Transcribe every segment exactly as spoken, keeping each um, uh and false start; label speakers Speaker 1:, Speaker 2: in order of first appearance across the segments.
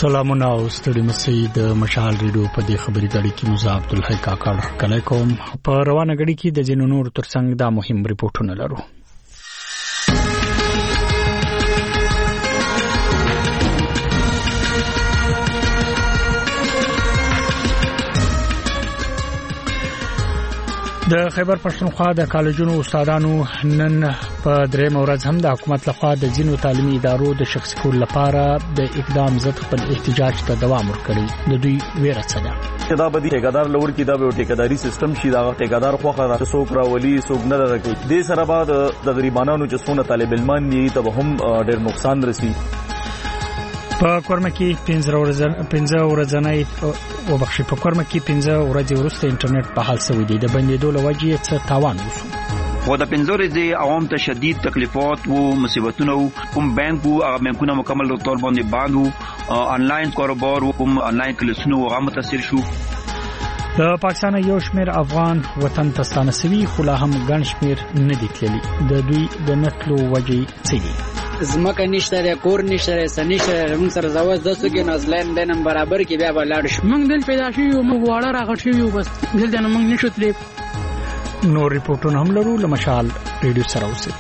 Speaker 1: سلامونه او ستړي مسي د مشال ریډیو په دې خبري غړي کې موزه عبدالحی کاکړ کله کوم په روانه غړي کې د جنونو ترڅنګ دا مهم ریپورتونه لرو. د خیبر پښتونخوا د کالجونو استادانو نن په درې مورز هم د حکومت لخوا د جنو تعلیمي ادارو د شخصي کول لپاره د اقدام ضد خپل احتجاج ته دوام ورکړي. د دوی ویره څه ده؟
Speaker 2: دا به ټیکادار لور کې دا به ټیکاداري سیستم شي، دا ټیکادار خوخه څوک راولي څوک نه راکړي. د سره بعد د غریبانو چې څونه طالب علمان دي ته هم ډېر نقصان رسي.
Speaker 1: په کورمه کې پنځه ورځې پنځه ورځې او بخښي په کورمه کې پنځه ورځې وروسته انټرنیټ په حال سوي دي. د بندیدو لوجې څه تاوان وشو؟
Speaker 3: و د پنځه ورځې عوام ته شدید تکلیفات او مصیبتونه کوم بانک او هغه بانکونه مکمل تور باندې باندې آنلاین کاروبار او کوم آنلاین کلاسونو هغه متاثر شو.
Speaker 1: د پاکستان یو شمیر افغان وطن ته ستانه سوي خو لا هم ګڼ شمیر نه دي تللي. د دوی د نتلو وجې څه دي؟
Speaker 4: زمکه نشته، کور نشته، سنشته، موږ سره زواج د څه کې نازلین دنم برابر کې بیا ولاړ شو. موږ دل پیدا شو یو موږ واړه راغټ شو یو بس دل دنه موږ نشو تلې.
Speaker 1: نو ریپورتونه هم لرو لمشال ریډیو سره اوسه.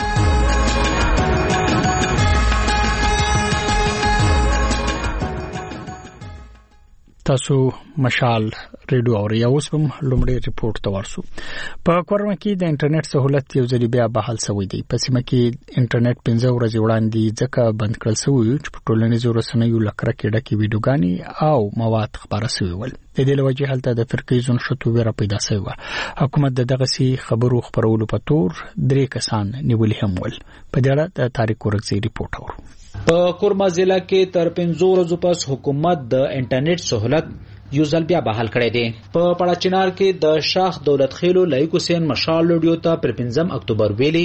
Speaker 1: تاسو مشال ریډیو او یا اوس هم لومړی ریپورت ته ورسو. په کورمه کې د انټرنیټ سہولت یو ځل بیا بحال شوی دی. په سیمه کې انټرنیټ پنځه ورځې وړاندې ځکه بند کړل شوی چې په ټولنیزو رسنیو لکره کې ډکه ویډیوګانې او مواد خبره شوی ول. د دې لوجه هلته د فرقې زون شتو ویره پیدا شوی و. حکومت د دغه سي خبرو خبرولو په تور درې کسان نیولې هم ول. په دې اړه د تاریخ ورځي ریپورت اورو.
Speaker 5: په کورما ضلع کې تر پنځه ورځې پس حکومت د انټرنیټ سہولت یو ځل بیا بحال کړی دی. په پړاچنار کې د شاخ دولت خیلو لایق حسین مشال لوډیو ته پر پنځم اکتوبر ویلي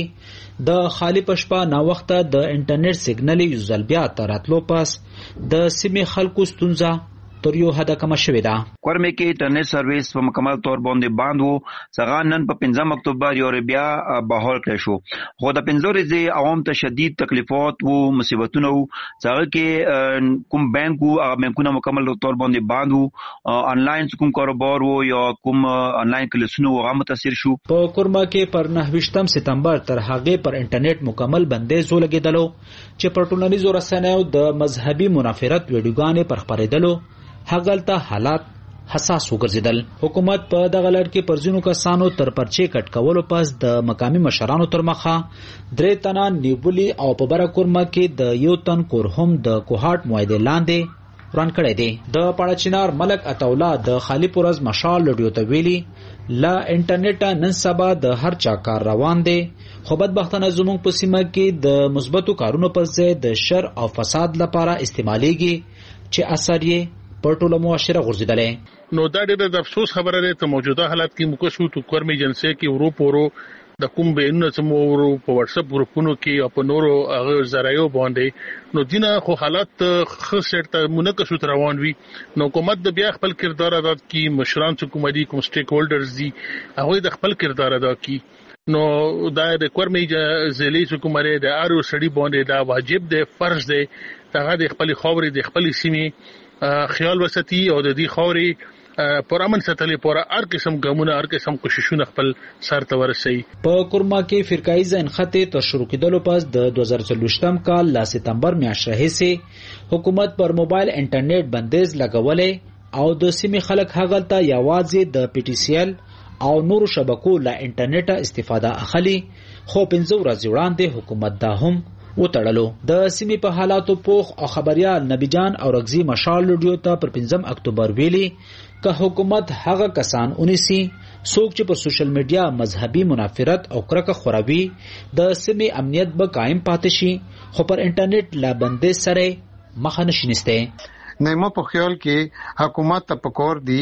Speaker 5: د خالی پشپا نا وخته د انټرنیټ سیګنل یو ځل بیا تراتلو پس د سیمې خلکو ستونزه تر یو حد کم شوې ده.
Speaker 3: کورمه کې انټرنیټ سرویس په مکمل تور باندې باندې وو څنګه نن په پنځم اکتوبر یو بیا بحال کړی شو. خو د پنځه ورځې عوام ته شدید تکلیفات او مصیبتونه څنګه کې کوم بانک او هغه بانکونه مکمل تور باندې باندې آنلاین کوم کاروبار وو یا کوم آنلاین کلاسونو هغه متاثر شو.
Speaker 5: په کورمه کې پر نهه سپتمبر تر هغه پر انټرنیټ مکمل بندیز ولګیدلو چې پر ټولنیزو رسنیو د مذهبي منافرت ویډیوګانې پر خبرېدلو هغلته حالات حساس وګرځیدل. حکومت په دغه لړ کې پرځینو کسانو تر پرچې کټ کولو پس د مقامی مشرانو تر مخه درې تنه نیولي او په بره کورمه کې د یو تن کور هم د کوهاټ معاهده لاندې وران کړی دی. د پړاچنار ملک عطاولا د خالی پورز مشال لډیو ته ویلي لا انټرنیټ نن سبا د هر چا کار روان دی خو بدبختانه زموږ په سیمه کې د مثبتو کارونو پر ځای د شر او فساد لپاره استعمالېږي چې اثر یې په ټوله معاشره غورځیدلې.
Speaker 6: نو دا ډېر د افسوس خبره ده ته موجوده حالت کې موږ شو تو کورمي جنسي کې ورو پورو د کوم بینونه سمو ورو په واتس اپ ګروپونو کې او په نورو هغه ذرایعو باندې نو دینه خو حالات خاص ته مونږ شو روان وي. نو حکومت د بیا خپل کردار ادا کی مشران حکومتي کوم سټیک هولډرز دي هغه د خپل کردار ادا کی. نو دا د کورمي ځلې حکومت د ارو سړي باندې دا واجب دی فرض دی هغه د خپل خاورې د خپل سیمې خیال وساتي او د دې خاورې پر امن ساتلې پر هر قسم ګامونه هر قسم کوششونه خپل سر ته ورسي.
Speaker 5: په کورما کې فرقای ځین خطه تر شروع کېدلو پس د دوه هزار څلوېښتم کال ل سپتمبر میاشتې راهیسې حکومت پر موبایل انټرنیټ بندیز لګولې او د سیمې خلک هغلته یوازې د پی ټی سی ایل او نورو شبکو له انټرنیټ استفاده اخلي. خو پنځه ورځې وړاندې حکومت دا هم وتړلو. د سیمې په حالاتو پوخ او خبريال نبی جان او رغزي مشال لډیو ته پر پنځم اکتوبر ویلي که حکومت هغه کسان اونیسي څوک چې په سوشل میډیا مذهبي منافرت او کرکه خوروي د سیمې امنیت به قائم پاتې شي خو پر انټرنیټ لا بندیز سره مخه نشي نسته.
Speaker 7: نو په خیال کې حکومت ته پکور دی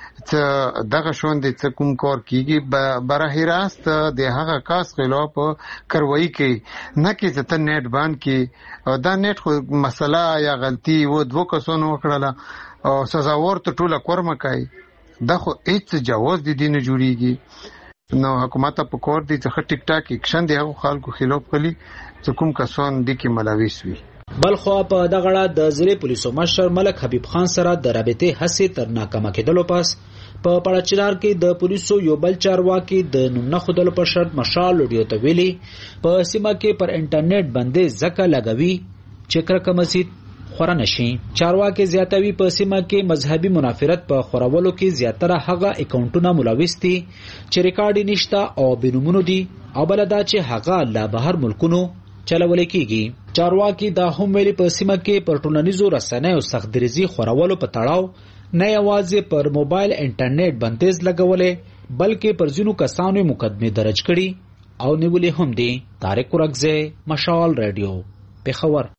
Speaker 7: چې دغه شوندې څه کوم کار کیږي براه راست د هغه کاس خلاف کاروایی کوي نه کې چې ته نیټ باندې کې او دا نیټ خو مسله یا غلطي و دوه کسانو وکړه او سزاوار ته ټوله کورمه کوي دا خو هیڅ جواز دي نه جوړیږي. نو حکومت په کور دي چې ټیک ټاک اکشن دی هغه خلکو خلاف کړي چې کوم کسان دي کې ملوث وي.
Speaker 5: بلخو په دغه اړه د ضلع پولیسو مشر ملک حبیب خان سره د رابطې هڅې تر ناکامه کېدلو پس په پړچلار کې د پولیسو یو بل چارواکي د نوم نه خودلو په شرط مشال وډیو ته ویلي په سیمه کې پر انټرنیټ باندې ځکه لګوي چې کرکه مسجد خورا نشي. چارواکي زیاتوي په سیمه کې مذهبي منافرت په خورولو کې زیاتره هغه اکاونټونه ملوث دي چې ریکارډ نشته او بنومونو دي او بلدا چې هغه لا بهر ملکونو چلول کېږي. چارواکي دا هم ویلي په سیمه کې پر ټولنیزو رسنیو سخت دریزي خورولو په تړاو نه یوازې پر موبایل انټرنیټ بندیز لګولې بلکې پر ځینو کسانو مقدمه درج کړي او نیولې هم دي. طارق ورغزه، مشال رادیو، پېښور.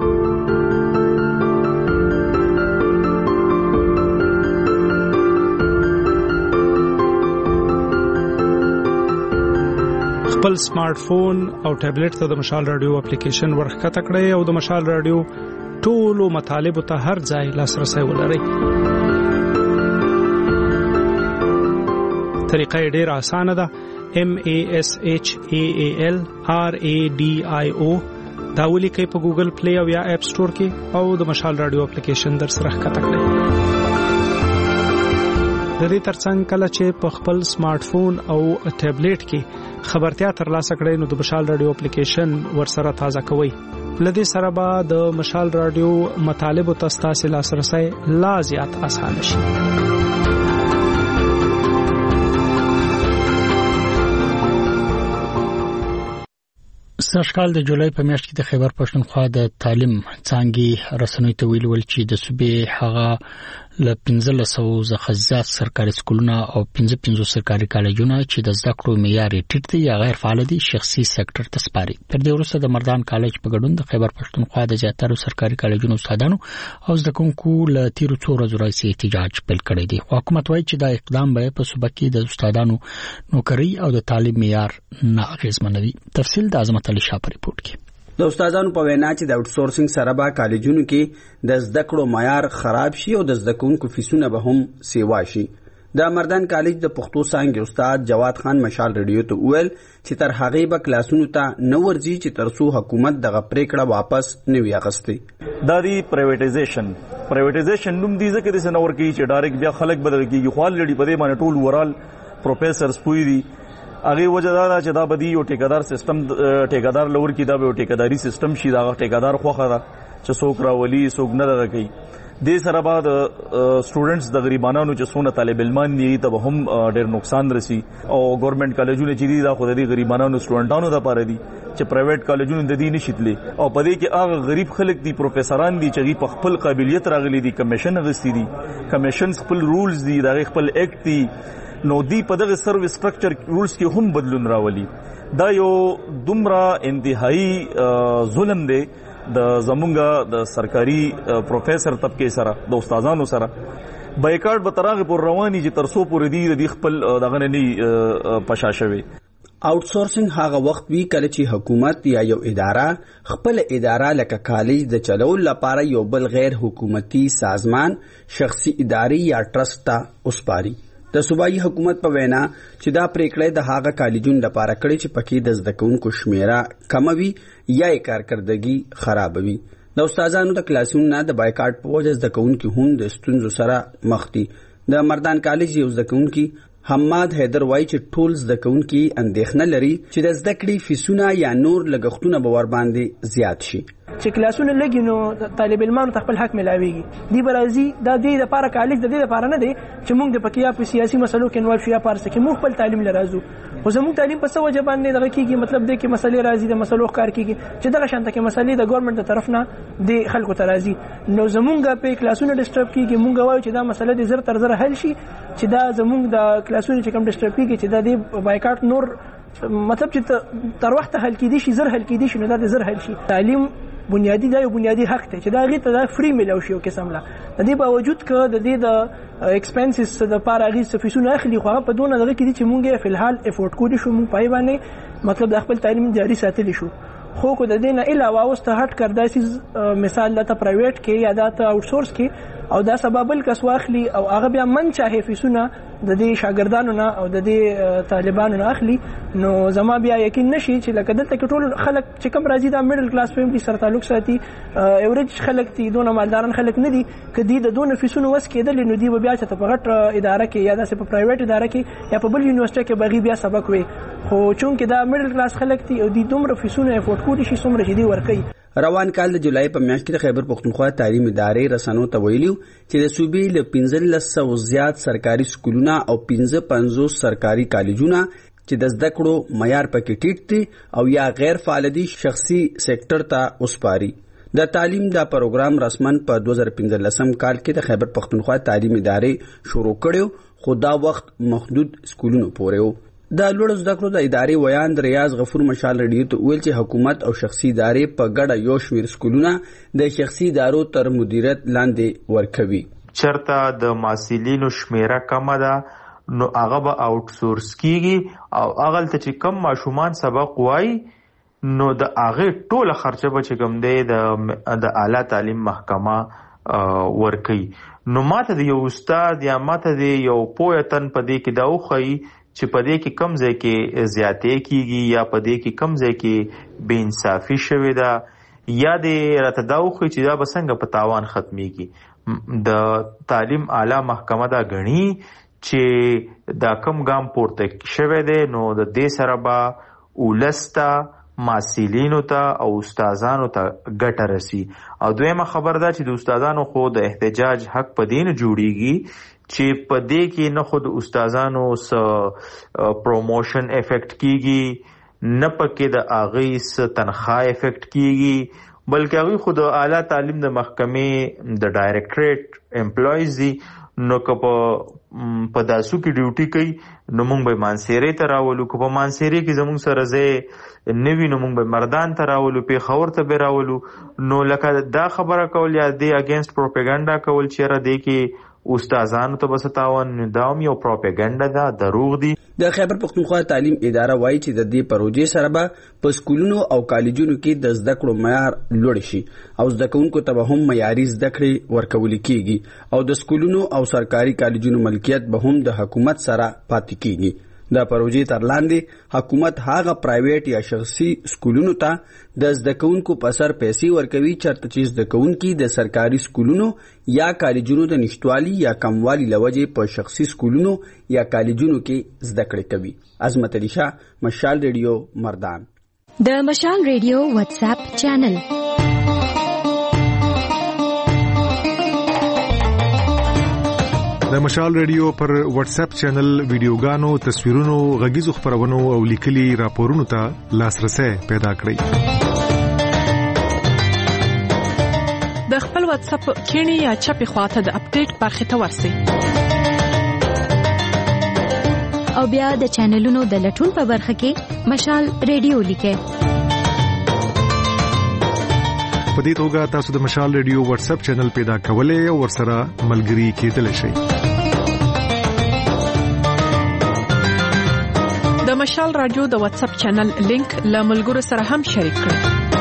Speaker 8: خپل سمارټ فون او ټابلیټ ته د مشال رادیو اپلیکیشن ورخکته کړئ او د مشال رادیو ټولو مطالبو ته هر ځای لاسرسي ولرئ. طریقه یې ډېره اسانه ده. M A S H A A L R A D I O دا ولیکئ په ګوګل پلی او یا اپ سٹور کې او د مشال رادیو اپلیکیشن در سره ښکته کړئ. د دې ترڅنګ کله چې په خپل سمارټ فون او ټابلیټ کې خبرتیا ترلاسه کړئ نو د مشال رادیو اپلیکیشن ورسره تازه کوئ. لدې سره به د مشال رادیو مطالبو ته ستاسو لاسرسي لا زیات اسانه شي.
Speaker 1: سږکال د جولای په میاشت کې د خیبر پښتونخوا د تعلیم څانګې رسنوي ته ویل ول چې د صوبې هغه ل پنځه سو څخه زیات سرکاري سکولونه او پنځه پنځه سرکاري کالجونه چې د زده کړو معیار ټیټ دي یا غیر فعال دي شخصي سکتور ته سپاري. تر دې وروسته د مردان کالج په ګډون د خیبر پښتونخوا د زیاتره سرکاري کالجونو استادانو او زده کوونکو ل تیر څو ورځې راځي احتجاج پیل کړی دی. حکومت وایي چې دا اقدام به په صوبه کې د استادانو نوکری او د تعلیم معیار نه اغیزمنوي. تفصیل د عظمت علي شاه په ریپورت کې.
Speaker 9: د استادانو په وینا چې د آوټ سورسینګ سره به کالجونو کې د زده کړو معیار خراب شي او د زده کوونکو فیسونه به هم سیوا شي. د مردان کالج د پښتو څانګې استاد جواد خان مشال رادیو ته وویل چې تر هغې به کلاسونو ته نه ورځي چې تر څو حکومت دغه پریکړه واپس نه وي اخیستې.
Speaker 2: دا دی پرایویټایزیشن پرایویټایزیشن نوم دی ځکه د سنور کې چې ډایرکټ بیا خلک بدل کیږي خو الریډي په دې باندې ټول ورال پروفیسرز پوي دي. هغه وجه دا چې دا بدی یو ټیکادار سیستم ټیکادار لور کې دا به ټیکاداري سیستم شي دا ټیکادار خوخه دا چې څوک راولي څوک نه دغه کوي. د سره بعد سټوډنټس د غریبانو چې څونه طالب علمان دي ته هم ډېر نقصان رسی او ګورنمنت کالجونه چې دي دا خو د غریبانو سټوډنټانو لپاره دي چې پرایویټ کالجونه د دې نشیتلي او په دې کې هغه غریب خلک دي پروفیسوران دي چې په خپل قابلیت راغلي دي کمیشن غوښتي دي کمیشن خپل رولز دي دا خپل ایکټ دي نو دی په دغه سرویس سټرکچر رولز کې هم بدلون راولي. دا یو دومره انتهایی ظلم دی د زمونږ د سرکاري پروفیسور طبقه سره د استادانو سره. بایکاټ به ترغه پر رواني چې ترسو پورې دی د خپل دغه نه پشاشوي.
Speaker 9: آوټ سورسینګ هغه وخت وی کله چې حکومت یا یو اداره خپل اداره لکه کالج د چلول لپاره یو بل غیر حکومتي سازمان شخصي اداري یا ټرست ته وسپاري. د صوبایي حکومت په وینا چې دا پریکړه د هغه کالجونو لپاره کړي چې پکې د زده کوونکو شمیره کموي یا یې کارکردګي خرابوي. د استادانو د کلاسونو نه د بایکاټ په وجه زده کوونکو هم د ستونزو سره مخ دي. د مردان کالج یو زده کوونکي حماد حیدر وایي چې ټول زده کوونکي اندېښنه لري چې د زده کړې فیسونه یا نور لګښتونه به ور باندې زیات شي.
Speaker 10: چې کلاسونه لګي نو طالب علمانو ته خپل حق ملاويږي. دی برازي دا د لپاره کالج د دې لپاره نه دی چې موږ د پکیا په سیاسي مسلو کې انوالو شو یا پارس کې موږ خپل تعلیم لرازو. خو زموږ تعلیم په څه وجه باندې دغه کیږي مطلب دی کې مسلې راځي د مسلو ښکار کیږي چې دغه شانته کې مسلې د ګورنمنت طرف نه د خلکو ته راځي نو زموږ په کلاسونو ډیسټرب کیږي. موږ وایو چې دا مسله د زر تر زر حل شي چې دا زموږ د کلاسونو چې کوم ډیسټرب کیږي چې دا د بایکاټ نور مطلب چې تر وخت حل کیدی شي زر حل کیدی شي نو دا د زر حل شي. تعلیم بنیادی دا یو بنیادی حق دی چې دا غي ته دا فری ملو شي او قسم لا د دې باوجود ک د دې د ایکسپنسز د پاره غي سفیسونه اخلي خو په دونه دغه کې چې مونږه په الحال افورد کولی شو مونږ پای باندې مطلب د خپل تعلیم جاری ساتلی شو. خو کو د دې نه علاوه واست هټ کردای مثال لته پرایویټ کې یا د آوټ سورس کې او دا سبب کس واخلي او هغه بیا من چاهي فیسونه د دې شاګردانو نه او د دې طالبانو نه اخلي نو زما بیا یقین نشي چې لکه دلته کې ټول خلک چې کم راځي دا میډل کلاس فیملی سره تعلق ساتي اورج خلک دي دونه مالداران خلک نه دي کدي د دونه فیسونو وس کېدل نو دی بیا چې په غټ اداره کې یا داسې په پرایویټ اداره کې یا په بل یونیورسيټي کې بغي بیا سبق وي خو چونکې دا میډل کلاس خلک دي او د دومره فیسونو افورد کولی شي څومره چې دی ورکوي.
Speaker 9: روان کال د جولای په میاشت کې د خیبر پختونخوا تعلیم ادارې رسنو ته ویلو چې د صوبې له پنځلس سوه زیات سرکاري سکولونه او پنځه پنځوس سرکاري کالجونه چې د زده کړو معیار پکې ټیټ دي او یا غیر فعال دي شخصي سېکټر ته وسپاري. د تعلیم دا پروګرام رسمن په دوه زره پنځلسم کال کې د خیبر پختونخوا تعلیم ادارې شروع کړو خو دا وخت محدود سکولونو پورې و. د لوړ زده کړو د ادارې ویان د ریاض غفور مشال رډیو ته ویل چې حکومت او شخصي ادارې په ګډه یو شمېر سکولونه د شخصي ادارو تر مدیریت لاندې ورکوي.
Speaker 11: چرته د محصلینو شمیره کمه ده نو هغه به آوټ سورس کیږي او هغه ته چې کم ماشومان سبق وایي نو د هغه ټوله خرچه به چې کوم دی د د اعلی تعلیم محکمه ورکوي. نو ماته د یو استاد یا ماته د یو پوهه تن په دې کې دا وښیي چې په دې کې کم ځای کې زیاتې کیږي یا په دې کې کم ځای کې بې انصافي شوې ده یا د راته دا وښیي چې دا به څنګه په تاوان ختمیږي. د تعلیم اعلی محکمه دا ګڼي چې دا کم ګام پورته شوی دی نو د دې سره به ولسته محصلینو ته او استادانو ته ګټه رسی. او دویمه خبر ده چې د استادانو خو د احتجاج حق په دې نه جوړیږي چې په دې کې نه خود استادانو س پروموشن افیکټ کیږي نه پکې د اغه س تنخواه افیکټ کیږي بلکې هغه خود اعلی تعلیم د محکمې د ډایریکټریټ امپلویز دي نو که په داسو کې ډیوټي کوي نو مونږ به مانسیرې ته راولو که په مانسیرې کې زمونږ سره ځای نوي نو مونږ به مردان ته راولو پېښور ته به راولو. نو لکه دا خبره کول یا دی اگینسټ پروپاګاندا کول چې را دی کې استادانو ته بس تاوان دا هم یو پروپاګاندا ده دروغ دي.
Speaker 9: د خیبر پختونخوا تعلیم اداره وایي چې د دې پروژې سره به په سکولونو او کالجونو کې د زده کړو معیار لوړ شي او زده کوونکو ته به هم معیاري زده کړې ورکول کیږي او د سکولونو او سرکاري کالجونو ملکیت به هم د حکومت سره پاتې کیږي. د پروژې تر لاندې حکومت هغه پرایویټ یا شخصي سکولونو ته د زده کوونکو په سر پیسې ورکوي چېرته چې زده کوونکي د سرکاري سکولونو یا کالجونو د نشټوالي یا کموالي له وجې په شخصي سکولونو یا کالجونو کې زده کړې کوي. عظمت علي شاه، مشال ریډیو، مردان.
Speaker 12: د مشال ریډیو واتس اپ چینل
Speaker 13: د مشال ریډیو پر واتس اپ چینل ویډیوګانو، تصویرونو، غږیزو خبرونو او لیکلي راپورونو ته لاسرسي پیدا
Speaker 14: کړئ. د خپل واتس اپ کینی یا چپی خواته د اپډیټ برخه ته ورسئ
Speaker 12: او بیا د چینلونو د لټون په برخه کې مشال ریډیو لیکئ.
Speaker 13: په دې توګه تاسو د مشال ریډیو واتس اپ چینل پیدا کولای او ورسره ملګري کېدلی شئ.
Speaker 14: د مشال رادیو د واتس اپ چینل لینک له ملګرو سره هم شریک کړئ.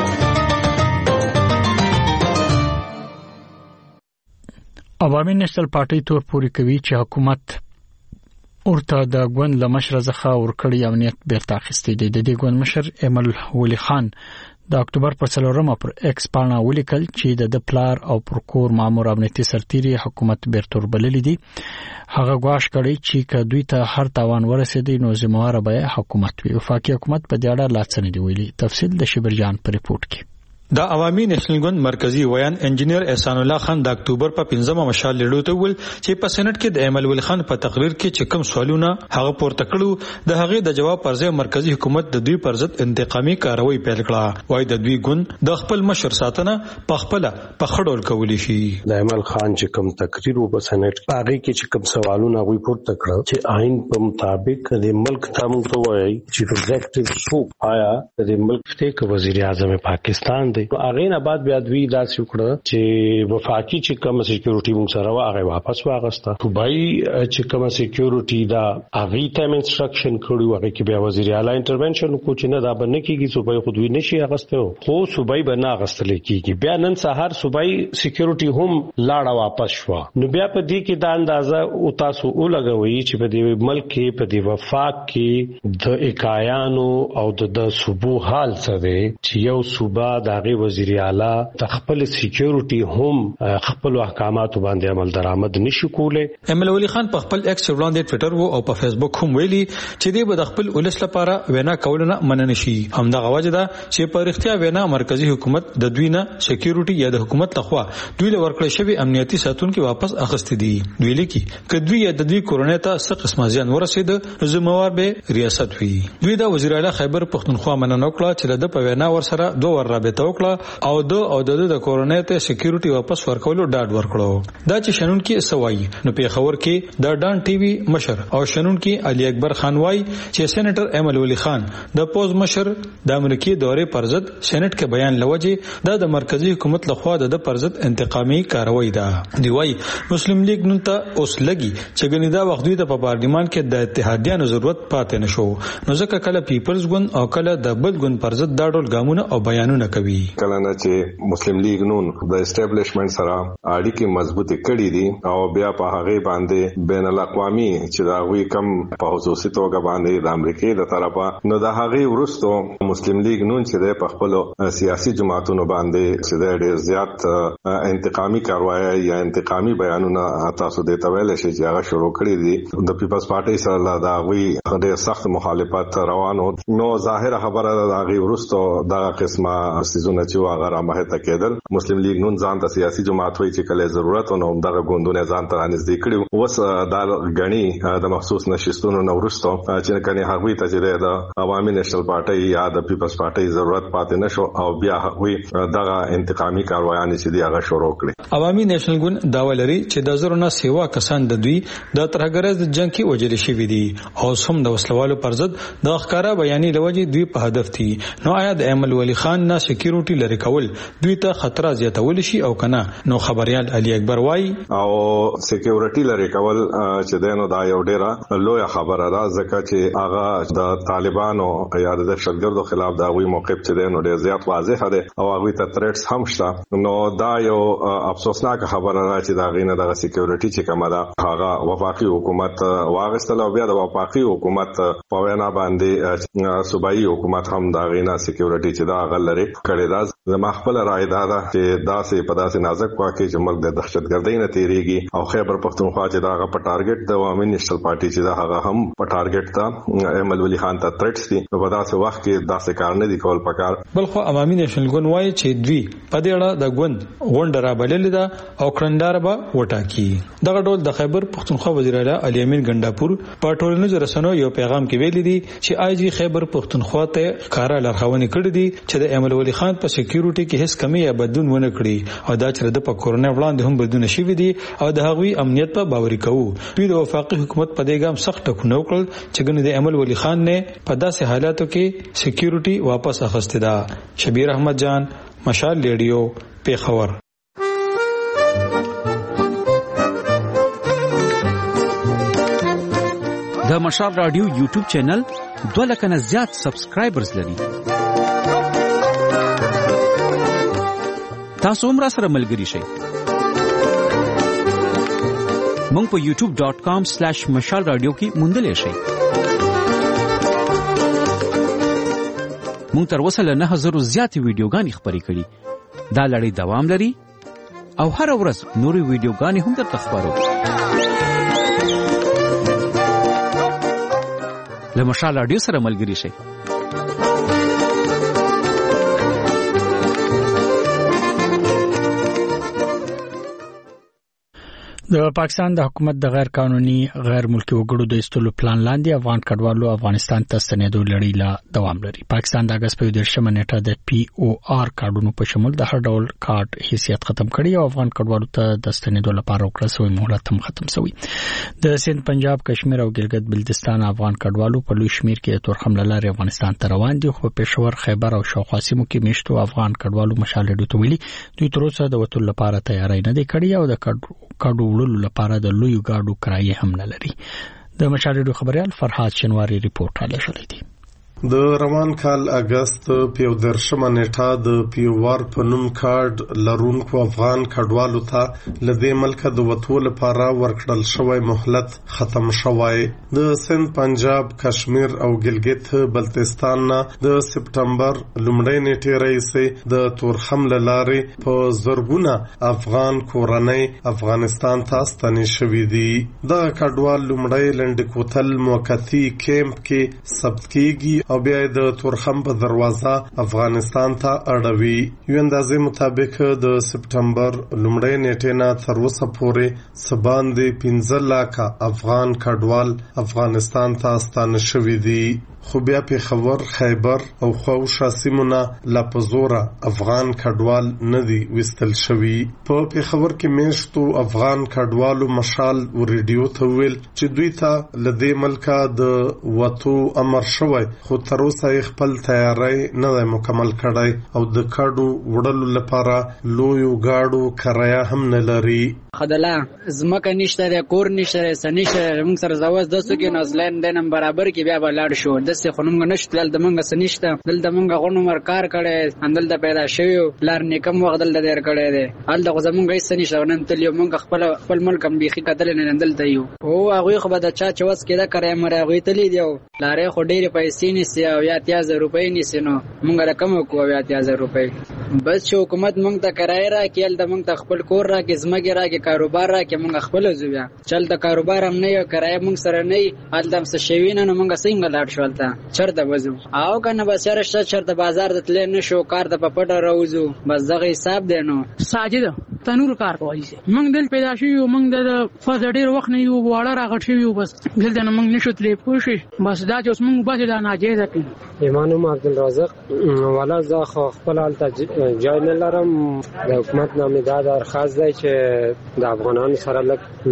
Speaker 1: عوامي نېشنل پارټي تور پوري کوي چې حکومت ورته د ګوند له مشر څخه ورکړی امنیت بیرته اخیستی دی. د دې ګوند مشر ایمل ولی خان د اکتوبر په څلورمه پر ایکس باندې ولیکل چې د پلار او پرکور مامور امنیتي سرتیري حکومت بیرته وربللی دی. هغه غواړي کړي چې کدوې ته هر تاوان ورسېدي نو ذمہوار به حکومت وي. وفاقي حکومت په دې اړه لا څه نه دی ویلي. تفصیل د شبرجان په ریپورت کې.
Speaker 15: د عوامي نېشنل ګوند مرکزی ویان انجینیر احسان الله خان د اکتوبر په پنځمه مشال لړو ته ول چې په سېنات کې د ایمل ول خان په تقریر کې چې کوم سوالونه هغه پورته کړو د هغه د جواب پر ځای مرکزی حکومت د دوی پر ضد انتقامي کاروي پیل کړه. وای د دوی ګوند د خپل مشر ساتنه په خپل په خړول کولی شي.
Speaker 16: د ایمل خان چې کوم تقریر و په سېنات هغه کې چې کوم سوالونه غوي پورته کړو چې آئین په مطابق د ملک تام ته وایي چې ایگزیکټیو سو آیا د ملک ته وزیر اعظم پاکستان دی. هغه نه بعد بیا دوی داسې وکړه چې وفاقي چې کوم سکیورټي موږ سره هغه واپس واغسته. صوبای چې کوم سکیورټي دا هغه ته انسټرکشن کړو هغه کې بیا وزیر اعلی انټرونشن کو چې نه دا بنه کیږي صوبای خو دوی نشي اغسته خو صوبای بنا اغستل کیږي. بیا نن سهار صوبای سکیورټي هم لاړه واپس شو. نو بیا په دې کې دا اندازه او تاسو ولګوي چې په دې ملک کې په دې وفاق کې د اکایانو او د صوبو حال څه دی چې یو صوبا دغه هغه وزیر اعلی د خپل سکیورټي هم خپل احکامات باندې عمل درآمد نشي کولای.
Speaker 15: ایم ال ولی خان په خپل ایکس وړاندې ټوئیټر او په فیسبوک هم ویلي چې دوی به د خپل ولس لپاره وینا کولونه مننه شي. همدغه وجه ده چې په اړتیا وینا مرکزی حکومت د دوی نه سکیورټي یا د حکومت لخوا دوی له ورکړې شوی امنیتي ساتونکو واپس اخیستي دي. دوی لیکي ک دوی د دوی کورونې ته څه قسمه ځان ورسید زموار به ریاست وی. دوی د وزیر اعلی خیبر پختونخوا مننه وکړه چې د په وینا ور سره دوه ور رابطه وکړه او د او د د کورونې ته سکیورټي واپس ورکولو ډاډ ورکړو. دا چې شنن کې سوای نو په خبر کې د ډان ټي وي مشر او شنن کې علي اکبر خان وای چې سېنیټر ایم ال ولی خان د پوز مشر د امریکای دورې پرزد سېنات کې بیان لوجه د مرکزی حکومت لخوا د پرزد انتقامي کاروایی ده. دی وای مسلم لیگ نن ته اوس لګي چې ګنې دا وخت دوی د پارلیمان کې د اتحادیانو ضرورت پاتې نشو نو ځکه کله پیپلز ګوند او کله د بل ګوند پرزد دا ډول ګامونه او بیانونه کوي.
Speaker 17: کله نه چې مسلم لیگ نن د اسټابلیشمنت سره اړیکې مضبوطې کړې دي او بیا په هغه باندې بین الاقوامي چې دا وی کم په خصوصي توګه باندې د امریکای د طرفه نو د هغه ورستو مسلم لیگ نن چې د خپل سیاسي جماعتونو باندې چې د ډېر زیات انتقامي کاروایی یا انتقامي بیانونه تاسو د تویل شي چې هغه شروع کړی دي د پیپلز پارټي سره دا وی ډېر سخت مخالفت روانو نو ظاهر خبره د هغه ورستو دا قسمه سيزونه چې هغه رامه ته کېدل. مسلم لیگ نن ځان د سیاسي جماعت وی چې کله ضرورت نو دغه ګوندونه ځان ته نږدې کړي وس د غني د مخصوص نشستونو نو ورستو چې کني هغه ته چې د عوامي نېشنل پارټي یا د پیپلز پارټي ضرورت پاتې نشو او بیا هغه دغه انتقامي کاروایان چې دی هغه شروع کړي.
Speaker 15: عوامي نېشنل ګوند داوا لري چې د زرونه سیوا کسان د دوی د ترهګرز جنگ کې وجل شوی دي او سم د وسلوالو پرزد د ښکارا بیانې لوجي دوی په هدف دي. نو آیا د ایم ال ولی خان نه سکیورټي لري کول دوی ته خطر زیاتول شي او کنه؟ نو خبريال علي اکبر وای
Speaker 17: او سکیورټي لري کول چې دینو دا یو ډیره لوی خبره ده ځکه چې هغه د طالبانو یا د دهشتګردو خلاف دا وی موقف چې دینو ډیر زیات واضح ده او هغه ته تریټس هم شته. نو دا یو افسوسناک خبره ده چې دا غینه د سکیورټي چې کومه ده هغه وفاقي حکومت واغستل او بیا د وفاقي حکومت په وینا باندې صوبایي حکومت هم دا غینه سکیورټي چې دا غلري کړي دا زما خپل رائے دا ده چې دا سه په داسې نازک واقع چې ملک د دهشتګردۍ نه تیریږي او خیبر پختونخوا چې دا په ټارګټ د عوامي نېشنل پارټي چې دا هغه هم په ټارګټ ته ایم ال ولی خان ته تریټس دي په داسې وخت کې داسې کار نه دی کول پکار.
Speaker 15: بل خو عوامي نېشنل ګوند وایي چې دوی په دې اړه د ګوند غونډه را بللې ده او کړندار به وټاکي. دغه ډول د خیبر پختونخوا وزیر اعلی علي امین ګنداپور په ټولنیزو رسنیو یو پیغام کې ویلي دي چې آی جی خیبر پختونخوا ته ښکارا لارښوونې کړې دي چې د ایم ال ولی خان په سکیورټي کې هیڅ کمی یا بدلون ونه کړي او دا چې د په کورونه وړاندې هم بدلون شوي دي او د هغوی امنیت په باوري کوو. دوی د وفاقي حکومت په دې ګام سخت ټکونه وکړل چې ګنې د ایم ال ولی خان نه په داسې حالاتو کې سکیورټي واپس اخیسته ده. شبیر احمد جان، مشال ریډیو، پیښور.
Speaker 18: د مشال رادیو یوټیوب چینل دوه لکه نه زیات سبسکرایبرز لري. تاسو هم را سره ملګري شئ. مونږ په یوټیوب ډاٹ کام سلیش مشال رادیو کې موندلای شئ. مونږ تر اوسه له نه هزارو زیاتې ویډیوګانې خپرې کړي. دا لړۍ دوام لري او هر ورځ نورې ویډیوګانې هم درته خپرو. له مشال رادیو سره ملګري شئ.
Speaker 1: د پاکستان د حکومت د غیر قانوني غیر ملکی وګړو د استولو پلان لاندې افغان کډوالو افغانستان ته ستنېدو لړۍ لا دوام لري. پاکستان د اگست په دیرشمه نیټه د پی او آر کارډونو په شمول د هر ډول کارت حیثیت ختم کړي او افغان کډوالو ته د ستنېدو لپاره ورکړل شوی مهلت هم ختم شوی. د سند، پنجاب، کشمیر او ګلګت بلتستان افغان کډوالو په لوی شمیر کې تورخم لارې افغانستان ته روان دي. خو په پېښور، خیبر او شاوخوا سیمو کې میشتو افغان کډوالو مشال ډیو ته ویلي دوی تر اوسه د وټول لپاره تیاری نه دی کړی او د کډو وړلو لپاره د لوی ګاډو کرایه هم نه لري. د مشال ډیو خبريال فرحات شنواری ریپورت را لېږلی دی.
Speaker 19: د روان کال اگست په درشمه نیټه د پیوار په نوم کارډ لرونکو افغان کډوالو ته لدې ملک د وټو لپاره ورکړل شوی مهلت ختم شوی. د سند، پنجاب، کشمیر او ګلګت بلتستان نه د سپټمبر لومړۍ نیټې راهیسې د تورخم له لارې په زرګونه افغان کورنۍ افغانستان ته ستنې شوي دي. د کډوال لومړی لنډکوتل موقتی کیمپ کې ثبت کیږي او بیا د تورخم په دروازه افغانستان ته اړوي. یو اندازې مطابق د سپټمبر لومړۍ نیټې نه تر اوسه پورې څه باندې پنځه لاکه افغان کډوال افغانستان ته ستانه شوي دي. خو بیا پېښور، خیبر او خواوشا سیمونه لا په زوره افغان کډوال نه دي ویستل شوي. په پېښور کې میشتو افغان کډوالو مشال و ریډیو ته ویل چې دوی ته له دې ملکه د وتو امر شوی، خو تر اوسه یې خپل تیاری نه دی مکمل کړی او د کډو وړلو لپاره لویو ګاډو کرایه هم نه لري.
Speaker 4: خدلا زمکه نشته ده، کور نشته ده، سنشته موږ سره زواز دسو کې نازلین دنم برابر کې بیا بلاړ شو. دسه خونم نشته دل د منګه سنشته دل د منګه غونو مر کار کړي اندل د پیدا شوی لار نیکم وخت دل د دیر کړي ده ال د غزمونګه یې سنشته ونن تل یو منګه خپل خپل ملک هم بيخي کتل نه اندل ته یو او هغه خو به د چا چوس کې دا کړی مر هغه تلی دیو لارې خو ډېر پیسې نسی او یا تیاز روپۍ نسی نو مونږ رقم کو یا تیاز روپۍ بس چې حکومت مونږ ته کرای را کېل د مونږ ته خپل کور را کې زمګي را کې کاروبار را کې مونږ خپل زویا چل د کاروبار هم نه یو کرای مونږ سره نه ال دم څه شوی نه مونږ څنګه لاړ شول ته چرته وځو او کنه بس چرته چرته بازار د تل نه شو کار د پپټ راوځو بس دغه حساب دی نو
Speaker 20: ساجد تنور کار کوي مونږ دل پیدا شو مونږ د فاز ډیر وخت نه یو واړه راغټ شو بس دل د مونږ نشو تلې پوښي بس دا چې مونږ بس دا ناجیزه کړي
Speaker 21: ایمانو عبدالرزاق ولا زه خو خپل حالت جای نه لرم د حکومت نامې دا درخواست دی چې د افغانانو سره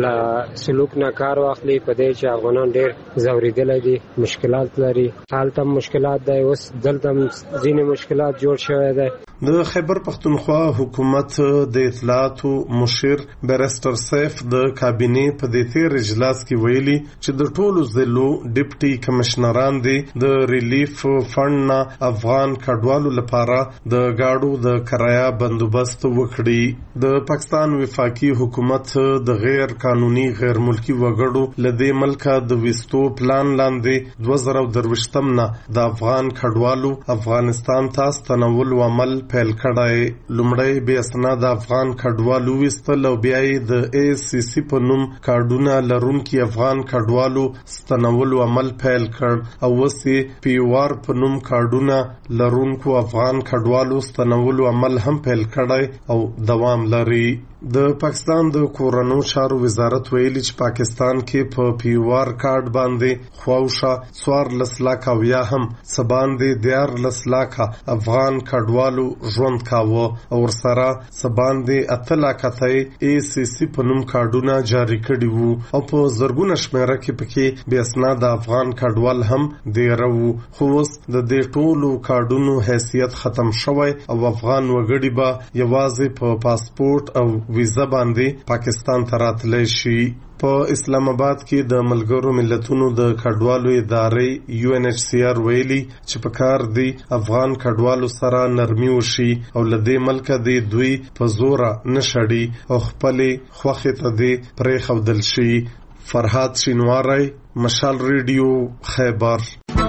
Speaker 21: لږ سلوک نه کار واخلي په دې چې افغانان ډېر ځورېدلی دي مشکلات لري هلته مشکلات دی اوس دلته ځینې مشکلات جوړ شوی دی.
Speaker 19: د خیبر پختونخوا حکومت د اطلاعاتو مشیر بیرسټر سیف د کابینې په دې تیر اجلاس کې ویلي چې د ټولو ضلعو ډیپټي کمشنران دي د ریلیف فند نه افغان کډوالو لپاره د گاډو د کرایه بندوبست وکړي. د پاکستان وفاقي حکومت د غیر قانوني غیر ملکی وګړو لدې ملکه د وستو پلان لاندې دوه زره درويشتم نه د افغان کډوالو افغانستان ته ستنول عمل پیل کړای. لومړی بیا اسناد افغان کډوالو وستل او بیا د ای سی سی په نوم کارډونه لرونکي افغان کډوالو ستنول عمل پیل کړ او وسی پیوار په نوم کارډونه لرونکو افغان کډوالو ستنول عمل هم پیل کړای او دوام لري. د پاکستان د کورونو چارو وزارت ویلي چې پاکستان کې په پیوار کارت باندې خواوشا څوارلس لاکه او یا هم څه باندې دیارلس لاکه افغان کډوالو ژوند کاوه او ورسره څه باندې اته لاکه ته ای سی سی په نوم کارډونه جاري کړي وو او په زرګونه شمیره کې پکې بې اسناد افغان کډوال هم دیره وو. خو اوس د دې ټولو کارډونو حیثیت ختم شوی او افغان وګړي به یوازې په پاسپورت او ویزا باندې پاکستان ته راتلی شي. په اسلام آباد کې د ملګرو ملتونو د کډوالو ادارې یو ان ایچ سی آر ویلي چې په کار دی افغان کډوالو سره نرمي وشي او لدې ملک دی دوی په زوره نشړي او خپلې خوښې ته دی پرې خودل شي. فرحات شینواری، مشال ریډیو، خیبر.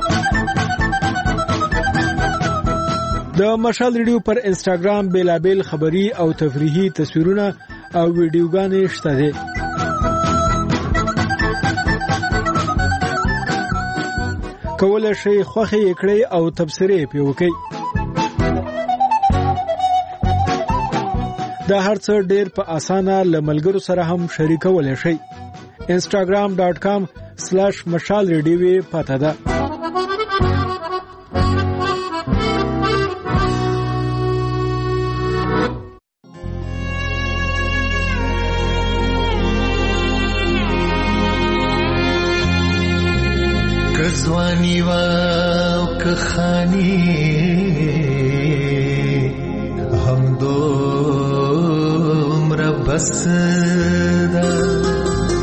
Speaker 8: د مشال ریډیو پر انسټاګرام بیلابل خبری او تفریحي تصویرونه او ویډیوګانې شته دي. کولای شئ خوښي کړئ او تبصرې پې وکړئ. دا هر څه ډېر په اسانه له ملګرو سره هم شریکولی شئ. انسټاګرام ډاټ کام سلیش مشال ریډیو پته ده.
Speaker 22: کزوانی و کخانی هم دو عمر بس دا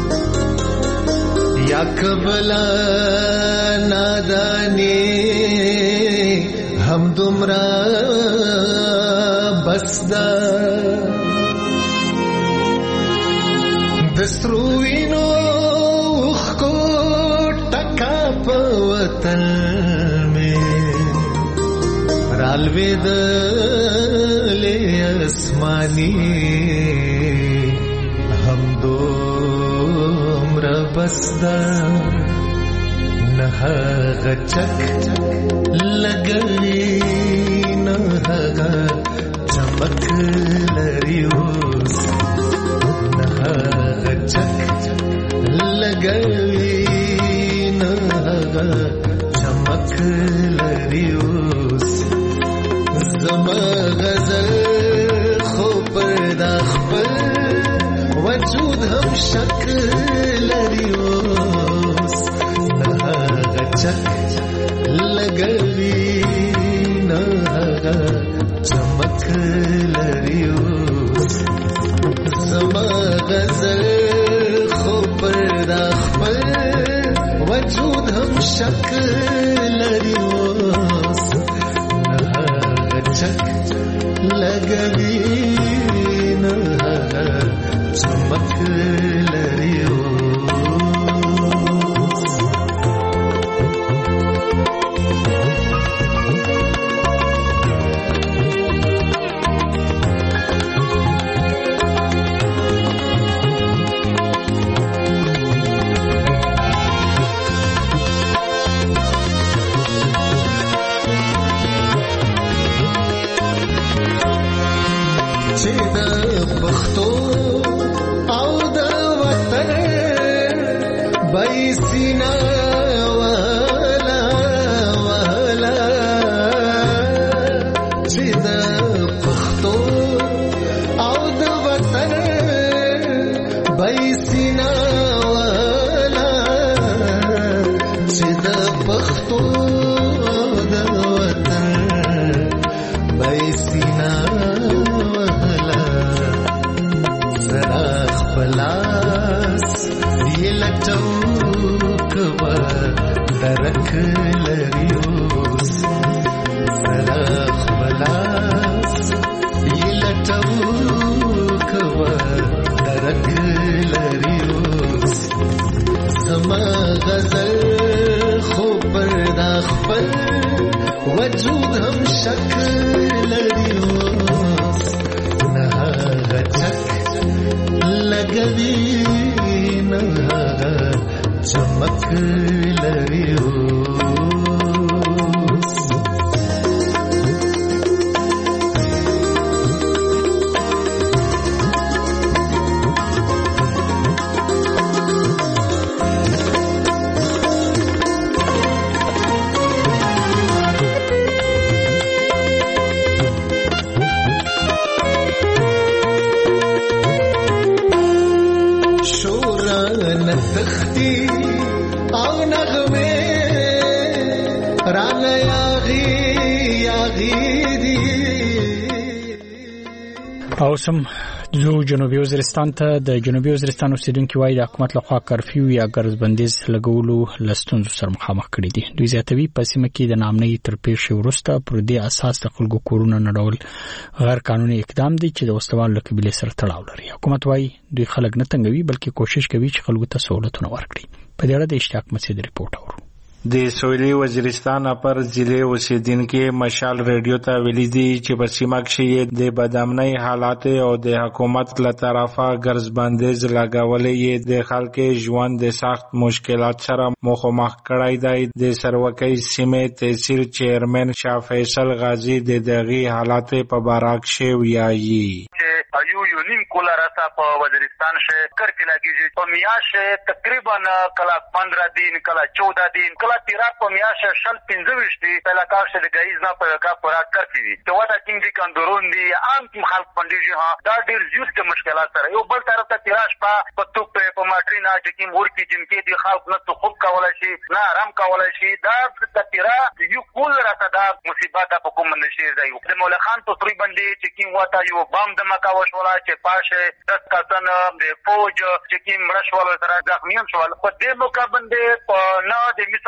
Speaker 22: یا کبلا نادانی همرا بسدا دستروینو خو ټکا په وطن می رالوي د اسماني هم دومره بسدا نه غچک لګړي نه هغه چمک لري اوس نه غچک لګړي نه هغه چمک لري اوس زما غزل خو پر دا خپل وجود هم شک لري اوس نه غچک لګوي نه هغه چمک لري اوس زما غزل خو پر دا خپل وجود هم شک لري اوس نه غچک لګوي نه هغه چمک لري
Speaker 1: اوسم زو جنوبي وزیرستان ته د جنوبي وزیرستان اوسیدونکو وايي د حکومت لخوا کرفیو یا ګرځبندیز لګولو لستونزو سره مخامخ کړي دي. دوی زیاتوي په سیمه کې د نامنۍ تر پیښې وروسته پر دې اساس د خلکو کورونه نړول غیر قانوني اقدام دی چې د وسوال قبيله سره تړاو لري. حکومت وايي دوی خلک نه تنګوي بلکې کوشش کوي چې خلکو ته سہولتونه ورکړي. په دې اړه د اشتیاق مسعود ریپورت اورو.
Speaker 3: د سویلي وزیرستان پر ضلع اوسیدونکو مشال ریډیو ته ویلي دي چې په سیمه کې د بدامنۍ حالات او د حکومت له طرفه ګرځبندیز لګولې د خلکو ژوند د سخت مشکلات سره مخامخ کړای دی. د سروکۍ سیمې تحصیل چیرمن شاه فیصل غازی د دغه حالات په باره کې ویایي
Speaker 6: یو یو نیم کولا راته په وزیرستان شه کرکی لګیږي په میاشه تقریبا کلا پندرہ دن کلا چودہ دن کلا تیرا په میاشه شل پنځه وشتي په علاقه شه د گایز نه په کا پورا کرتی دي ته ودا کینګ دي کندورون دي عام خلک پندېږي ها دا ډیر زیات د مشکلات سره یو بل طرف ته تیراش په په توپ په ماټرینا چې کوم ورکی جنکې دي خلک نه تو خوب کولای شي نه آرام کولای شي دا د تیرا یو کول راته دا مصیبت په کوم نشي دی د مولا خان په تری باندې چې کوم وتا یو بام د مکاوش ولا چې پاشه دس کسان د فوج چې کوم رشوال سره ځخمیان شول په دې موقع باندې په نه د مصر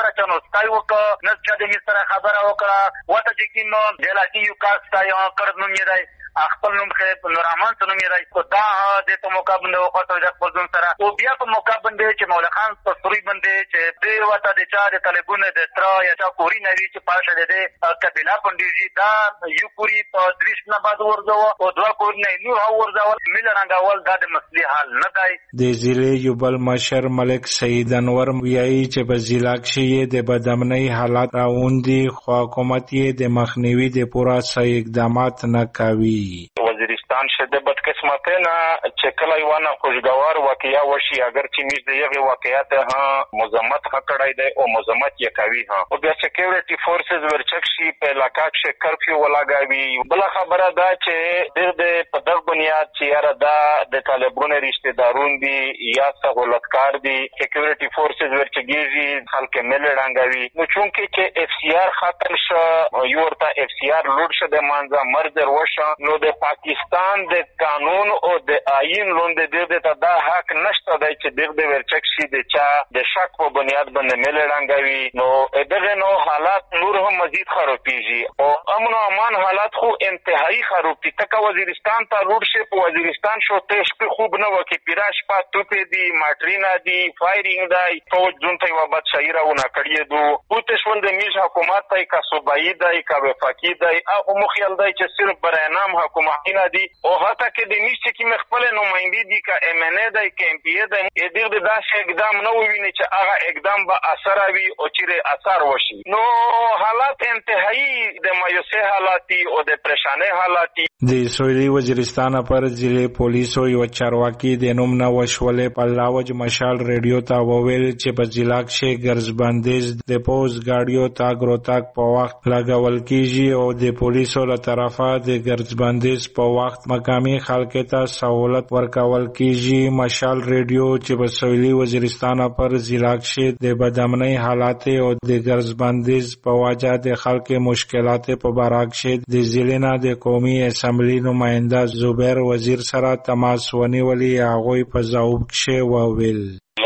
Speaker 6: دا چا نو سکای وکړه نه چا د مې سره خبره وکړه وته چې کوم جلاکي یو کاس تا یو کړ نوم یې دی خپل نوم خې نورحمان څه نوم یې دی خو دا د په موقع باندې وخت د خپل ځون سره او بیا په موقع باندې چې مولا خان په سوري باندې چې دې وته د چا د طالبونو د تر یا چا پوری نوي چې پاشه د قبيله باندې دا یو پوری په دریش نه بعد ورځو او دوا پوری نه نور ورځو مل رنګاول دا د مسلې حل نه دی
Speaker 3: د ضلع یو بل مشر ملک سید انور ویایي چې په ضلع کې د بدامنۍ حالات راوندي خو حکومت یې د مخنیوي د پوره صحیح اقدامات نه کوي.
Speaker 5: وزیرستان شده بدقسمته نه چې کله یو نه خوشګوار واقعیا وشي اگر چې موږ د یغه واقعیت ها مزمت حکړای دی او مزمت یې کوي ها او بیا سکیورټي فورسز ورچک شي په علاقہ کې کرفیو ولاګوي. بل خبره دا چې د دې په دغه بنیاد چې یاره دا د طالبانو رشتہ دارون دي یا سہولتکار دي سکیورټي فورسز ورچګيږي خلک مل رنګوي نو چونکه چې اف سی آر ختم شو یو ورته اف سی آر لوډ شه د مانځه مرزر وشه نو د پاکستان د قانون او د آئین لوند د دې ته دا حق نشته دی چې دغه ورچک شي د چا د شک په بنیاد باندې مل رنګوي نو دغه نو حالات نور هم مزید خرابېږي او امن او امان حالات خو انتهایی خرابې تک وزیرستان ته لوډ شي په وزیرستان شو تش په خوب نه وکي پیراش په توپې دی ماټرینا دی فایرینګ دی فوج جون ته وبد شایراونه کړی دو او تشول د میز حکومت ته کا صوبایي دی کا وفاقي دی هغه مخیل دی چې صرف برای نام حکومت نه دی او هغه کې د میز چې مخبل نمائندې دي کا ام ان ای دی کا ام پی ای دی دې د داسې اقدام نه وویني چې هغه اقدام به اثر وي او چې اثر وشي نو حالات انتهایی د مایوسه حالاتي او د پریشانه حالاتي.
Speaker 3: د سویلي وزیرستان پر ضلع پولیسو یو چارواکي د نوم نه وشولې په لاوج مشال ریډیو ته وویل چې په ضلع کې ګرځبندیز د پوز گاډیو تاګ روتاک په وخت لګول کیږي او د پولیسو له طرفه د ګرځبندیز په وخت مقامي خلکو ته سہولت ورکول کیږي. مشال ریډیو چې په سویلي وزیرستان پر ضلع کې د بدامنۍ حالات او د ګرځبندیز په وجه د خلکو مشکلات په باره کې د ضلع نه د قومي اسمبلی نماینده زبیر وزیر سره تماس ونیولې هغه په ځواب کې وویل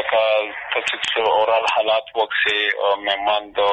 Speaker 5: لکه اورال حالات وکسه مهمان د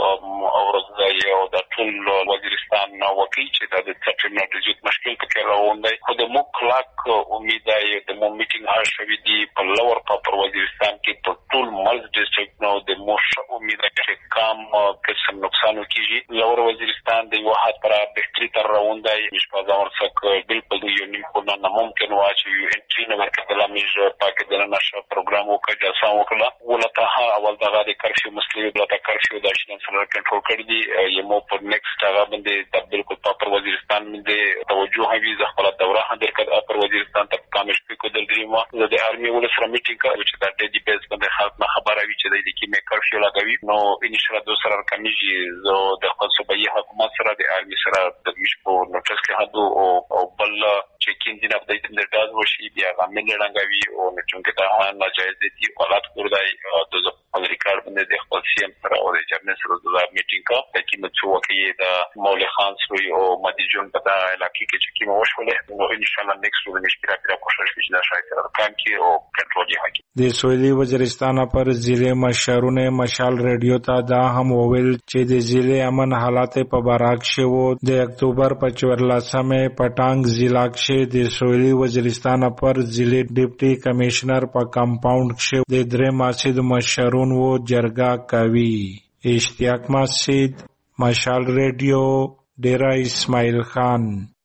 Speaker 5: اورزای او د ټول وزیرستان نو وکیل چې د سټریمنټ ډیجیټ مشکل پکې راوندای خو د مخلق امید دی د مو میټینګ هر شوی دی په لور پر وزیرستان کې په ټول ملز ډیسټریکټ نو د مو امید دی چې کام قسم نقصان کیږي لور وزیرستان د واحد پر بهتري تر راوندای مشپا ځور څخه بالکل یو نیم کو نه ممکن واچي یو انټری نه ورکړل میږي پاکستان نشه پروګرام وکړ جاسا وکړه ولته اول دغه د کرفیو مسلې بلته کرفیو د شین سره کنټرول کړی دی یمو پر نیکسټ هغه باندې د بالکل پر وزیرستان باندې توجه هوي ز خپل دوره هندر کړه پر وزیرستان ته کامیش په د دریمه د ارمي ول سره میټینګ کوي چې د ډیډي بیس باندې خلک نه خبره وي چې د دې کې مې کرفیو لګوي نو ان شاء الله دوسر کمیږي زه د خپل صوبایي حکومت سره د ارمي سره د مشپو نوټس کې هدو او بل چې کیندین اپ د دې داز وشي بیا غمل رنګوي او چې دا ناجایز دي حالات کوردای د امریکا باندې د خپل سیم سره او د جرمن سره د میټینګ کا د کیمت څو کې د مولوی خان سوی او مدیجون په دا علاقې کې چې کیمه وشولې نو ان شاء الله نیکسټ ول مشکل پیدا کوشش وکړي دا شاید سره کام کې او کنټرول یې حق
Speaker 3: د سویلي وزیرستان پر ضلع مشرونه مشال ریډیو ته دا هم وویل چې د ضلع امن حالات په باراک شوو د اکتوبر په چورلسمه پټانګ ضلع کې د سویلي وزیرستان پر ضلع ډیپټي کمشنر په کمپاوند کې د درې ماسید مشرون وو جرګه کوي. اشتیاق مسجد مشال ریډیو ډیرا اسماعیل خان.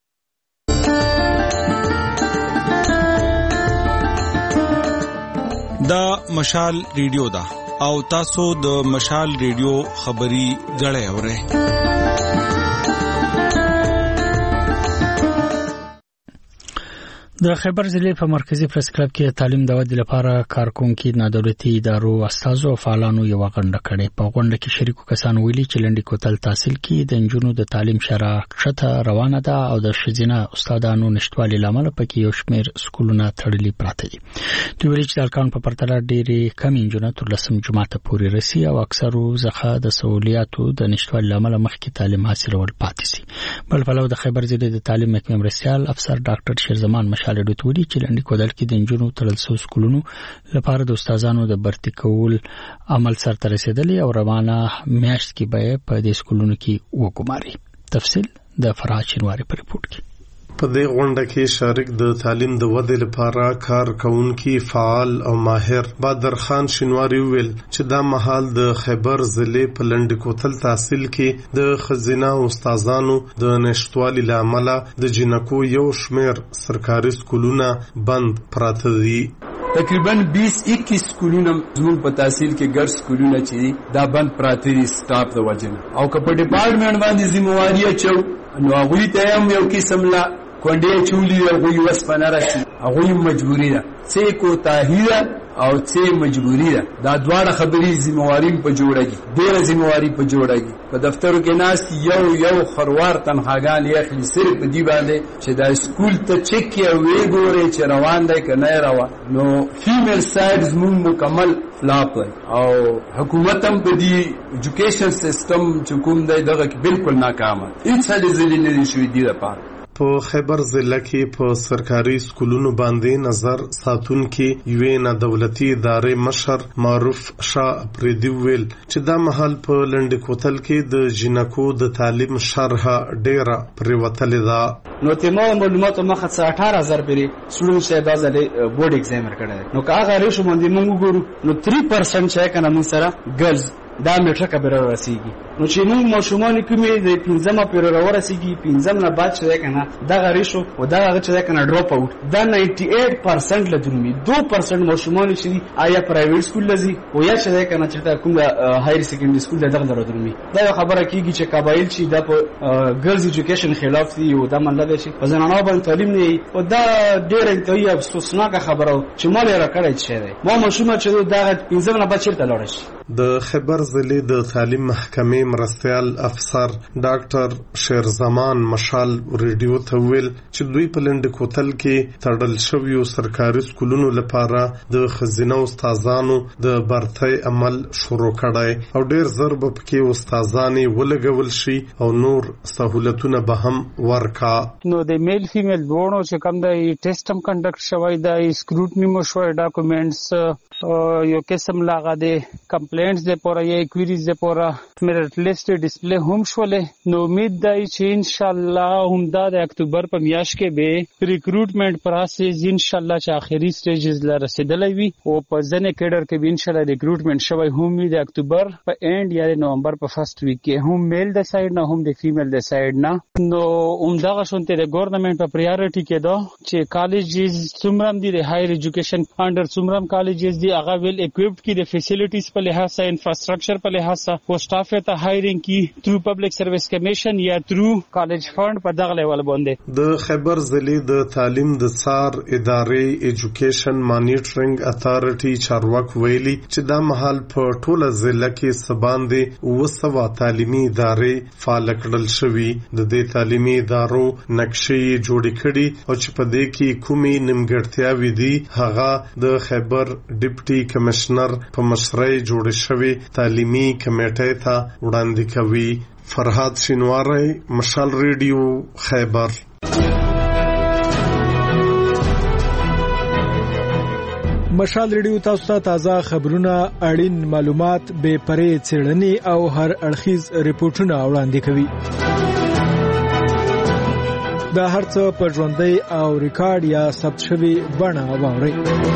Speaker 7: دا مشال ریډیو دا او تاسو د مشال ریډیو خبري غړې اورئ.
Speaker 1: د خیبر ضلع په مرکزی پریس کلب کې تعلیم د ودې لپاره کارکونکو نادولتي ادارو استادو او فعالانو یو غونډه کړې. په غونډه کې شریکو کسانو ویلي چې لنډي کوتل تحصیل کې د انجونو د تعلیم شرح کښته روانه ده او د شزینه استادانو نشټوالي لامل پکې یو شمېر سکولونه تړلي پراته دي. دوی ویلي چې د الکان په پرتله ډېری کم انجونو تر لسم جماعت پورې رسي او اکثرو ځخه د سہولیاتو د نشټوالي لامل مخکې تعلیم حاصلول پاتې سي. بل پلو د خیبر ضلع د تعلیم محکمې مرستيال افسر ډاکټر شیرزمان مشال ریډیو ته ویلي چې لنډي کودل کې د انجونو تړل شوو سکولونو لپاره د استادانو د برتي کول عمل سرته رسیدلی او روانه میاشت کې به په دې سکولونو کې وګماري. تفصیل د فرحات شینواری په ریپورت کې.
Speaker 19: په دې غونډه کې شریک د تعلیم د ودې لپاره کار کوونکي فعال او ماهر بدر خان شینواری ویل چې دا مهال د خیبر ضلع په لنډ کوتل تحصیل کې د خزینه استادانو د نشټوالي لامل د جنکو یو شمیر سرکاري سکولونه بند پراته دي.
Speaker 2: تقریبا بیس اکیس سکولونه زموږ په تحصیل کې ګر سکولونه چې دا بند پراته دي سټاف د وجنه او که په ډپارټمنټ باندې ذمہواری اچو نو هغوی ته هم یو قسم لا کونډې چولي هغوی وسپنه راشي هغوی مجبوري ده څه کوتاهي ده او څه مجبوري ده. دا دواړه خبرې ذمہواری په جوړږي ډېره ذمہواری په جوړږي. په دفترو کې ناس یو یو خروار تنخواګان یې اخلي صرف په دې باندې چې دا سکول ته چک کې وی ګوري چې روان دی که نه روان. نو فیمیل سایډ زموږ مکمل فلاپ او حکومت هم په دې ایجوکیشن سیستم چې کوم دی دغه کې بالکل ناکامه هیڅ هلې ځلې نه دي شوي دي دپاره.
Speaker 19: په خیبر ضلع کې په سرکاري سکولونو باندې نظر ساتونکي یوې نه دولتي ادارې مشر معروف شاه پریدي ویل چې دا مهال په لنډ کوتل کې د جنکو د تعلیم شرح ډیره پریوتلې ده.
Speaker 10: نو تیمه معلوماتو مخه څه اټھارہ هزار پیری سټوډنټ شه دا ځله بورډ ایگزام ورکړل. نو که هغه ریشو باندې موږ وګورو نو تین پرسنټ چې کنه موږ سره ګرلز دا میټرک به رسیږي. نو چې موږ ماشومان کومې د پنځمه پیری ورسیږي پنځم نه بعد چې کنه دا غریشو او دا هغه چې کنه ډراپ اوټ دا نایټي ایټ پرسنټ لدرمي دو پرسنټ ماشومان چې آیا پرایویټ سکول لذي او یا چې کنه چې کوم هایر سیکنډري سکول دغه درودرمي. دا خبره کیږي چې قبایل چې د ګرلز ایجوکیشن خلاف دي او دا منل شي په زنانو باندې تعلیم نه او دا ډېر انتهایی افسوسناک خبره چې مال را کړی چې ما ماشومان چې دا پنځم نه بعد چیرته لاړ شي.
Speaker 19: د خیبر ضلع د تعلیم محکمې مرستیال افسر ډاکټر شیرزمان مشال ریډیو ته ویل چې دوی په لنډ کوتل کې تړل شویو سرکاري سکولونو لپاره د خزینه استادانو د برتۍ عمل شروع کړی او ډیر زر به پکې استادانې ولګول شي او نور سہولتونه به هم ورکا.
Speaker 23: نو د میل فیمیل دوړو چې کوم د ټیسټ هم کنډکټ شوی د سکروټنی مو شوی ډاکومېنټس یو قسم لاغه د کمپلینټس د پوره یا کویریز د پوره میرټ لیست ډسپلی هم شولې. نو امید دی چې ان شاء الله هم د اکتوبر په میاشت کې به ریکروټمنټ پروسس ان شاء الله چې اخري سټیجز لا رسیدلی وي او په ځنې کډر کې به ان شاء الله ریکروټمنټ شوی هم وي د اکتوبر په اینډ یا نومبر په فرست ویک کې هم میل د سایډ نه هم د فیمیل د سایډ نه. نو همدغه شونته د ګورنمنت په پریارټي کې دا چې کالجز څومره دي د هایر ایجوکیشن انډر څومره کالجز دي هغه ویل اکوپډ کی د فیسیلیټیز په لحاظ سره انفراستراکچر په لحاظ سره او سټاف ته هایرینګ کی تھرو پبلک سرویس کمیشن یا تھرو کالج فند په دغه لیول باندې.
Speaker 19: د خیبر ضلع د تعلیم د څار ادارې ایجوکیشن مانیټرینګ اتھارټي چارواک ویلي چې دا مهال په ټوله ضلع کې سباندې وسوه تعلیمي ادارې فعال کړل شوي. د دې تعلیمي ادارو نقشې جوړې کړي او چې په دې کې کومې نیمګړتیاوې دي هغه د خیبر ډیپټي کمشنر په مشرۍ جوړې شوي تعلیمي کمیټې ته وړاندې کوي. فرحات شینواری مشال ریډیو خیبر.
Speaker 8: مشال ریډیو تاسو ته تازه خبرونه اړین معلومات به پرې څېړنې او هر اړخیز ریپورتونه وړاندې کوي. دا هرڅه په ژوندۍ او ریکارډ یا ثبت شوی بڼه واورئ.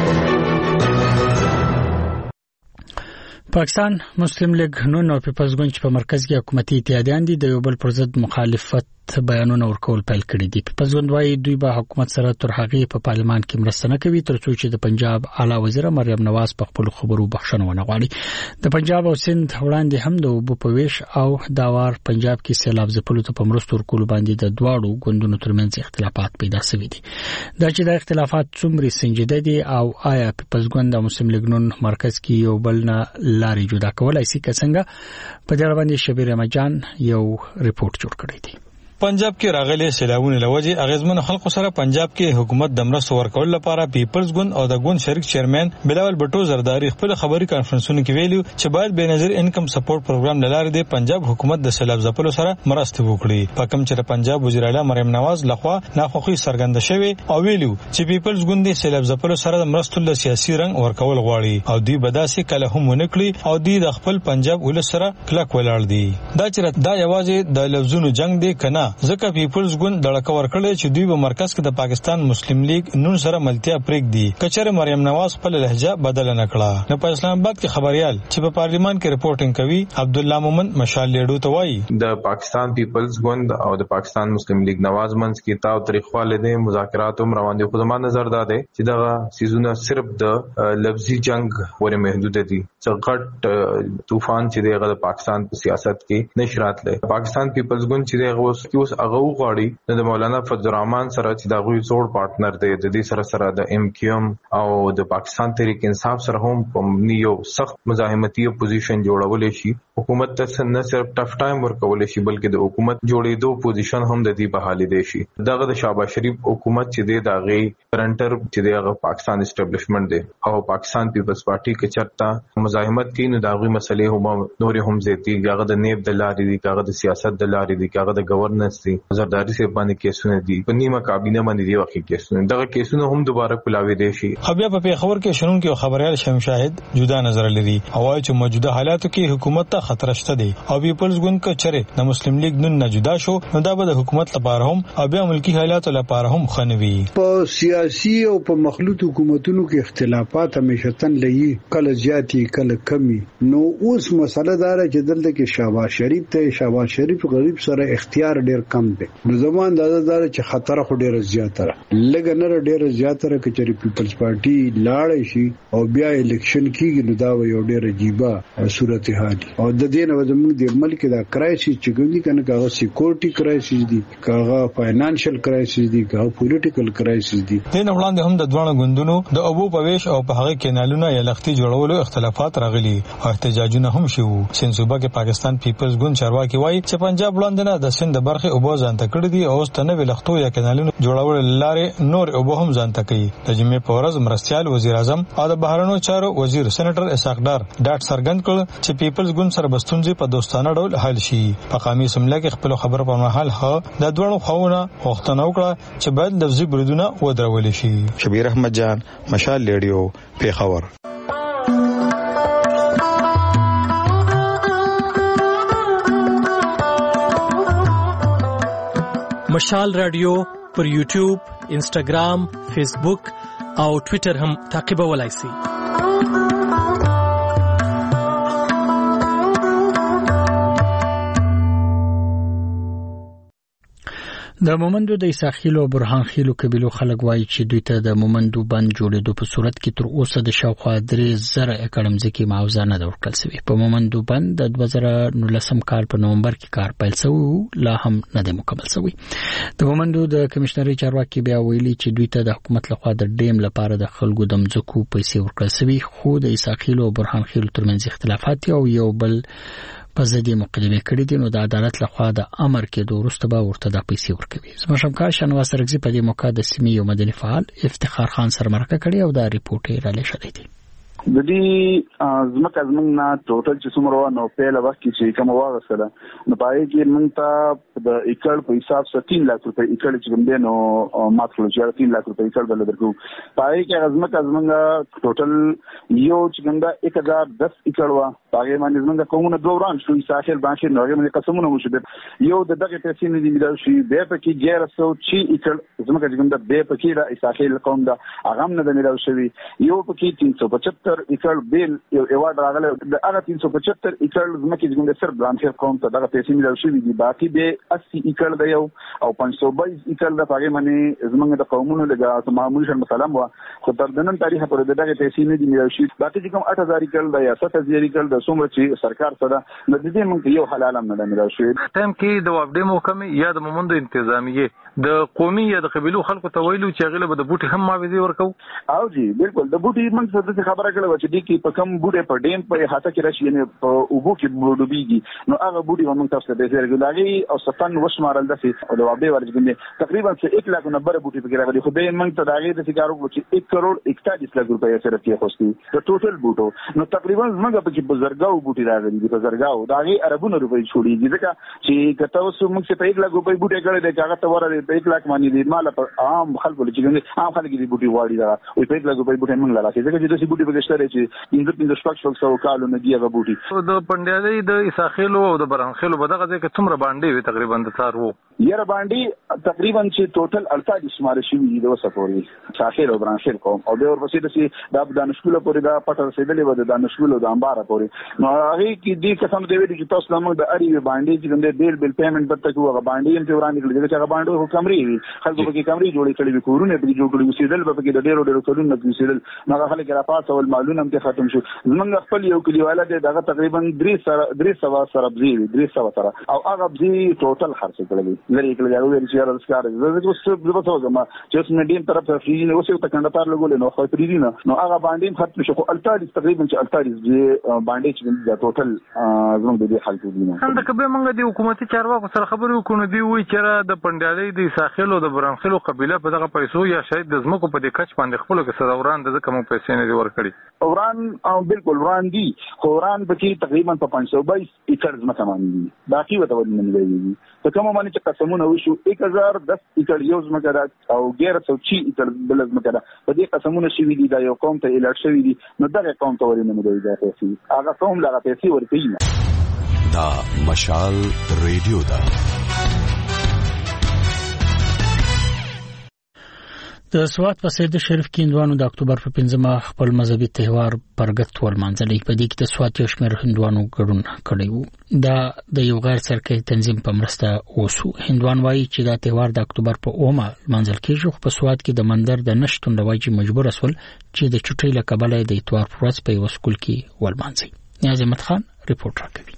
Speaker 1: پاکستان مسلم لیگ نون او پیپلز ګوند په مرکز کې حکومتي اتحادیان دي د یو بل پر ضد مخالفت بیانونه ورکول پیل کړي دي. پیپلز ګوند وايي دوی به حکومت سره تر هغه په پارلمان کې مرسته نه کوي تر څو چې د پنجاب اعلی وزیر مریم نواز په خپل خبرو بخښنه ونه غواړي. د پنجاب او سند وړاندې هم د اوبو په ویش او داوار پنجاب کې سیلاب ځپلو ته په مرستو ورکول باندې د دواړو ګوندونو ترمنځ اختلافات پیدا شوي دي. دا چې د اختلافات څومره سنجیده دي او آیا پیپلز ګوند او مسلم لیگ نون مرکز کې یو بل نه لارې جدا کولای شي که څنګه، په دې اړه باندې شبیر احمد جان یو ریپورت جوړ کړی دی.
Speaker 15: پنجاب کې راغلي سیلابونه لوجه اغیزمن خلکو سره پنجاب کې حکومت د مرستو ورکول لپاره پیپلز ګوند او د ګوند شریک چیرمن بلاول بټو زرداری خپل خبري کانفرنسونو کې ویلو چې باید به نظر انکم سپورټ پروګرام لاره د پنجاب حکومت د سیلاب ځپلو سره مرسته وکړي. په کوم چې پنجاب وزیر اعلی مریم نواز لخوا ناخوخي څرګنده شوی او ویلو چې پیپلز ګوند د سیلاب ځپلو سره د مرستو له سیاسي رنګ ورکول غواړي او دوی بداسي کله هم ونکړي او دوی د خپل پنجاب ولس سره کلک ولاړ دي. دا چې دا یوازې د لفظونو جنگ دی کنه ځکه پیپلز ګوند دړک ورکړي چې دوی په مرکز کې د پاکستان مسلم لیگ نون سره ملتیا پریک دي. کچره مریم نواز خپل لهجه بدل نه کړه. نو په اسلام آباد کې خبريال چې په پارلیمان کې رپورټینګ کوي عبد الله مومن مشال لیډو ته وایي
Speaker 9: د پاکستان پیپلز ګوند او د پاکستان مسلم لیگ نواز منځ کې تاو طریقواله دي مذاکرات هم روان دي. خو زموږ نظر دا دی چې دا سيزونه صرف د لفظي جنگ پورې محدود دي. څنګه طوفان چې دغه د پاکستان په سیاست کې نشرات لري. پاکستان پیپلز ګوند چې دغه اوس کې اوس هغه غواړي د مولانا فضل الرحمن سره چې دا غوي زوړ پارټنر دی د دې سره سره د ام کیو ام او د پاکستان تحریک انصاف سره هم په یو سخت مزاحمتي پوزیشن جوړول شي. حکومت ته نه صرف ټف ټایم ورکول شي بلکې د حکومت جوړېدو پوزیشن هم د دې بحالي دی شي. دغه د شهباز شریف حکومت چې دی دغه کرنټر چې دغه پاکستان اسټابلیشمنت دی او پاکستان پیپلز پارټي کې چرته مزاحمت کوي نو دغه مسلې هم نور هم زیاتی هغه د نیب د لارې دي هغه د سیاست د لارې دي هغه د گورننس دي زرداری سے باندې کیسونه دي په نیمه کابینه باندې دی وخت کیسونه دغه کیسونه هم دوباره کولاوي دي شي.
Speaker 15: خبریا په پیښور کې شنن کې خبريال شمشاهد جدا نظر لري او وايي چې موجوده حالاتو کې حکومت ته خطر شته دي او پیپلز ګوند کې چره د مسلم لیگ نن نه جدا شو نو دا به د حکومت لپاره هم او بیا ملکی حالاتو لپاره هم خنوي.
Speaker 11: په سیاسي او په مخلوط حکومتونو کې اختلافات همیشه تن لئی کله زیاتی کله کمی. نو اوس مسله دا ده چې دلته کې شهباز شریف ته شهباز شریف غریب سره اختیار ډیر کم دی. نو زموږ اندازه دا چې خطر خو ډیر زیاتره لګ نه ډیر زیاتره کې چې پیپلز پارټي لاړ شي او بیا الیکشن کیږي نو دا یو ډیر عجیبه صورتحال او د دې نو زموږ د ملک دا کرایسس چې ګوندي کنه کاغه سکیورټي کرایسس دي کاغه فاینانشل کرایسس دي کاغه پولیټیکل کرایسس دي.
Speaker 15: د نو وړاندې هم د دوه غوندونو د ابو پويش او په هغه کینالونو یا لختي جوړولو اختلافات راغلي او احتجاجونه هم شوه. سین صوبه کې پاکستان پیپلز ګوند چارواکي وایي چې پنجاب وړاندې نه د سند برخه اوبو ځانته کړی دي او ستنوي لختو یا کینالونو جوړول لارې نور اوبو هم ځانته کوي. د جمعې په ورځ مرستيال وزیر اعظم او د بهرنیو چارو وزیر سېنیټر اسحاق ډار ډاټ سرګند کړ چې پیپلز ګوند سره بستونځي په دوستانه ډول حل شي. په قامي سمله کې خپل خبر په محل ها د دوه خوونه وختونه وکړه چې باید لفظي بریدونه ودرول شي.
Speaker 12: شبیر احمد جان مشال ریډیو پیښور.
Speaker 24: مشال رادیو پر یوټیوب، انسټاګرام، فیسبوک او ټوئیټر هم تعقیبولای شئ.
Speaker 1: د مومندو د اساخیلو برهان خیلو قبیلو خلک وایي چې دوی ته د مومندو بند جوړېدو په صورت کې تر اوسه د شاوخوا درې زره ایکړ ځمکې معاوضه نه ده ورکړل شوې. په مومندو بند د دوه زره نولسم کال په نومبر کې کار پیل شوی لا هم نه دی مکمل شوی. د مومندو د کمشنري چارواکي بیا ویلي چې دوی ته د حکومت لخوا د ډیم لپاره د خلکو د ځمکو پیسې ورکړل شوی خو د اساخیلو برهان خیلو ترمنځ اختلافات او یو بل په ځدی مقدمه کړې دي نو د عدالت لخوا د امر کې د ورسته به ورته د پیسې ورکوي. زموږ همکار شنواز سرګزي په دې موقع د سیمې یو مدني فعال افتخار خان سره مرکه کړې او دا ریپورت یې را لېږلی دی.
Speaker 25: د دې زمکه زمونږ نه ټوټل چې څومره نو په لوخت کې چې کوم واغسله نو پای کې مونږ ته د ایکړ په حساب سره تین لک روپۍ ایکړ چې کوم دی نو ماته لږه تین لک روپۍ ایکړ بل درکو. پای کې زمکه زمونږ ټوټل یو چې کوم دا یک هزار دس ایکړ وا پای باندې زمونږ کومه دوه وران شو ساحل باندې نو هغه باندې قسمونه وشو یو د دغه پیسې نه دی ملو شي به پکې ګیر سو چې ایکړ زمکه چې کوم دا به پکې را ساحل قوم دا هغه نه د ملو شوی یو پکې تین سو پچهتر ایکړ بیل یو ایوارډ راغله د هغه تین سو پچهتر ایکړ زمکه چې کوم د سر برانچر قوم ته دغه پیسې ملو شوی دي باقي به اسی ایکړ د یو او پنځه سو بایس ایکړ د پاره باندې زمونږ د قومونو لګا معمول شن مثلا وا خو تر دنن تاریخ پر دغه پیسې نه دی ملو شي باقي چې کوم اټ هزار ایکړ د یا سات هزار ایکړ د څومره چې سرکار سره د دې مونږ یو حلال هم نه ملو شي.
Speaker 26: ټایم کې د وابډې محکمې یا د مومندو انتظامیه د قومي یا د قبيلو خلکو ته ویلو چې غله به د بوټي هم معاوضه ورکو.
Speaker 25: او جی بالکل د بوټي موږ څه خبره کړو چې دې کې په کم بوډه په ډیم په هاته کې راشي نه په اوبو کې بوډوبيږي نو هغه بوډي موږ تاسو ته به ورګلاږي او صفن وشمارل دسي او د وابه ورګندې تقریبا څه یک لاک نبر بوټي په کې راغلي خو به موږ ته داغه د سګارو چې یک کروڑ اکتالیس لک روپیا سره کې خوستي د ټوټل بوټو نو تقریبا موږ په کې بزرګاو بوټي راغلي د بزرګاو داغه اربونو روپۍ چھوړي ځکه چې کته اوس موږ څه په یک لاک روپۍ بوټي کړل د هغه ته ورته په یک لاک باندې دی مال په عام خلکو چې عام خلک دې بوټي واړي دا او په یک لاک روپۍ بوټي موږ لاره ځکه چې د بوټي په کشتره چې پنځه پنځه شپږ شپږ سو کالو نه دی هغه بوټي
Speaker 26: د پندیالي د اساخیلو او د برانخیلو په دغه ځای کې څومره باندې وي تقریبا د څار وو
Speaker 25: یاره باندې تقریبا چې ټوټل اړتالیس شمار شي د وسپوري ساخیل او برانخیل کوم او به ورپسې د د دانشګولو پورې دا پټر رسیدلې و د دانشګولو د انبار پورې نو هغه کې دې قسم دی ویل چې تاسو موږ د اړې باندې چې د بیل بیل پیمنٹ پته کوو هغه باندې هم ته ورانه کړل چې هغه باندې خو کمري وي خلکو په کې کمري جوړې کړې وي کورونه په جوړ کړې وسیدل په کې د ډېرو ډېرو کورونه په وسیدل هغه خلک را پاسه ول معلومه هم ختم شو موږ خپل یو کلیواله دغه تقریبا درې سره درې سوا سره بزی درې سوا سره او هغه بزی ټوټل خرڅ کړل لري کړل یو ویل چې راځکار زه اوس په تاسو ما چې اوس مډیم طرف ته فری نه اوسه ته کنډتار لګول نو خو فری نه نو هغه باندې ختم شو خو اړتالیس تقریبا چې اړتالیس باندې چې د ټوټل زموږ د دې حالت دی
Speaker 26: هم د کبه موږ د حکومتي چارواکو سره خبرې وکړو دی وی چې د پندیالي د ساحلو د برانخلو قبيله په دغه پیسو یا شاید د زمکو په د کچ باندې خپل کې سروران د کوم پیسې نه دی ورکړي
Speaker 25: اوران بالکل وران دي خو وران پکې تقریبا په پنځه سو بایس ایکړ زمکه باندې باقي وته ودی نه دی په کومه باندې چې قسمونه وشو یک هزار دس ایکړ یو زمکه دا او ګیر څو چی ایکړ بل زمکه دا په دې قسمونه شوی دي دا یو قوم ته الټ شوی دي نو دغه قوم ته ورینه مو دی دا پیسې هغه قوم لا پیسې ورکړي
Speaker 4: دا مشال ریډیو دا
Speaker 1: د سوات په سید شریف کې هندوانو د اکتوبر په پنځمه خپل مذهبي تهوار پرګت ولمانځل په دې کې د سوات یو شمېر هندوانو ګډون کړی وو دا د یو غیر سرکاري تنظیم په مرسته وسو هندوان وایي چې دا تهوار د اکتوبر په اومه لمانځل کېږي خو په سوات کې د مندر د نشټون لوجې مجبور اسول چې د چټۍ له کبله د اتوار پر ورځ په یو سکول کې ولمانځي نیاز احمد خان ریپورت راکوي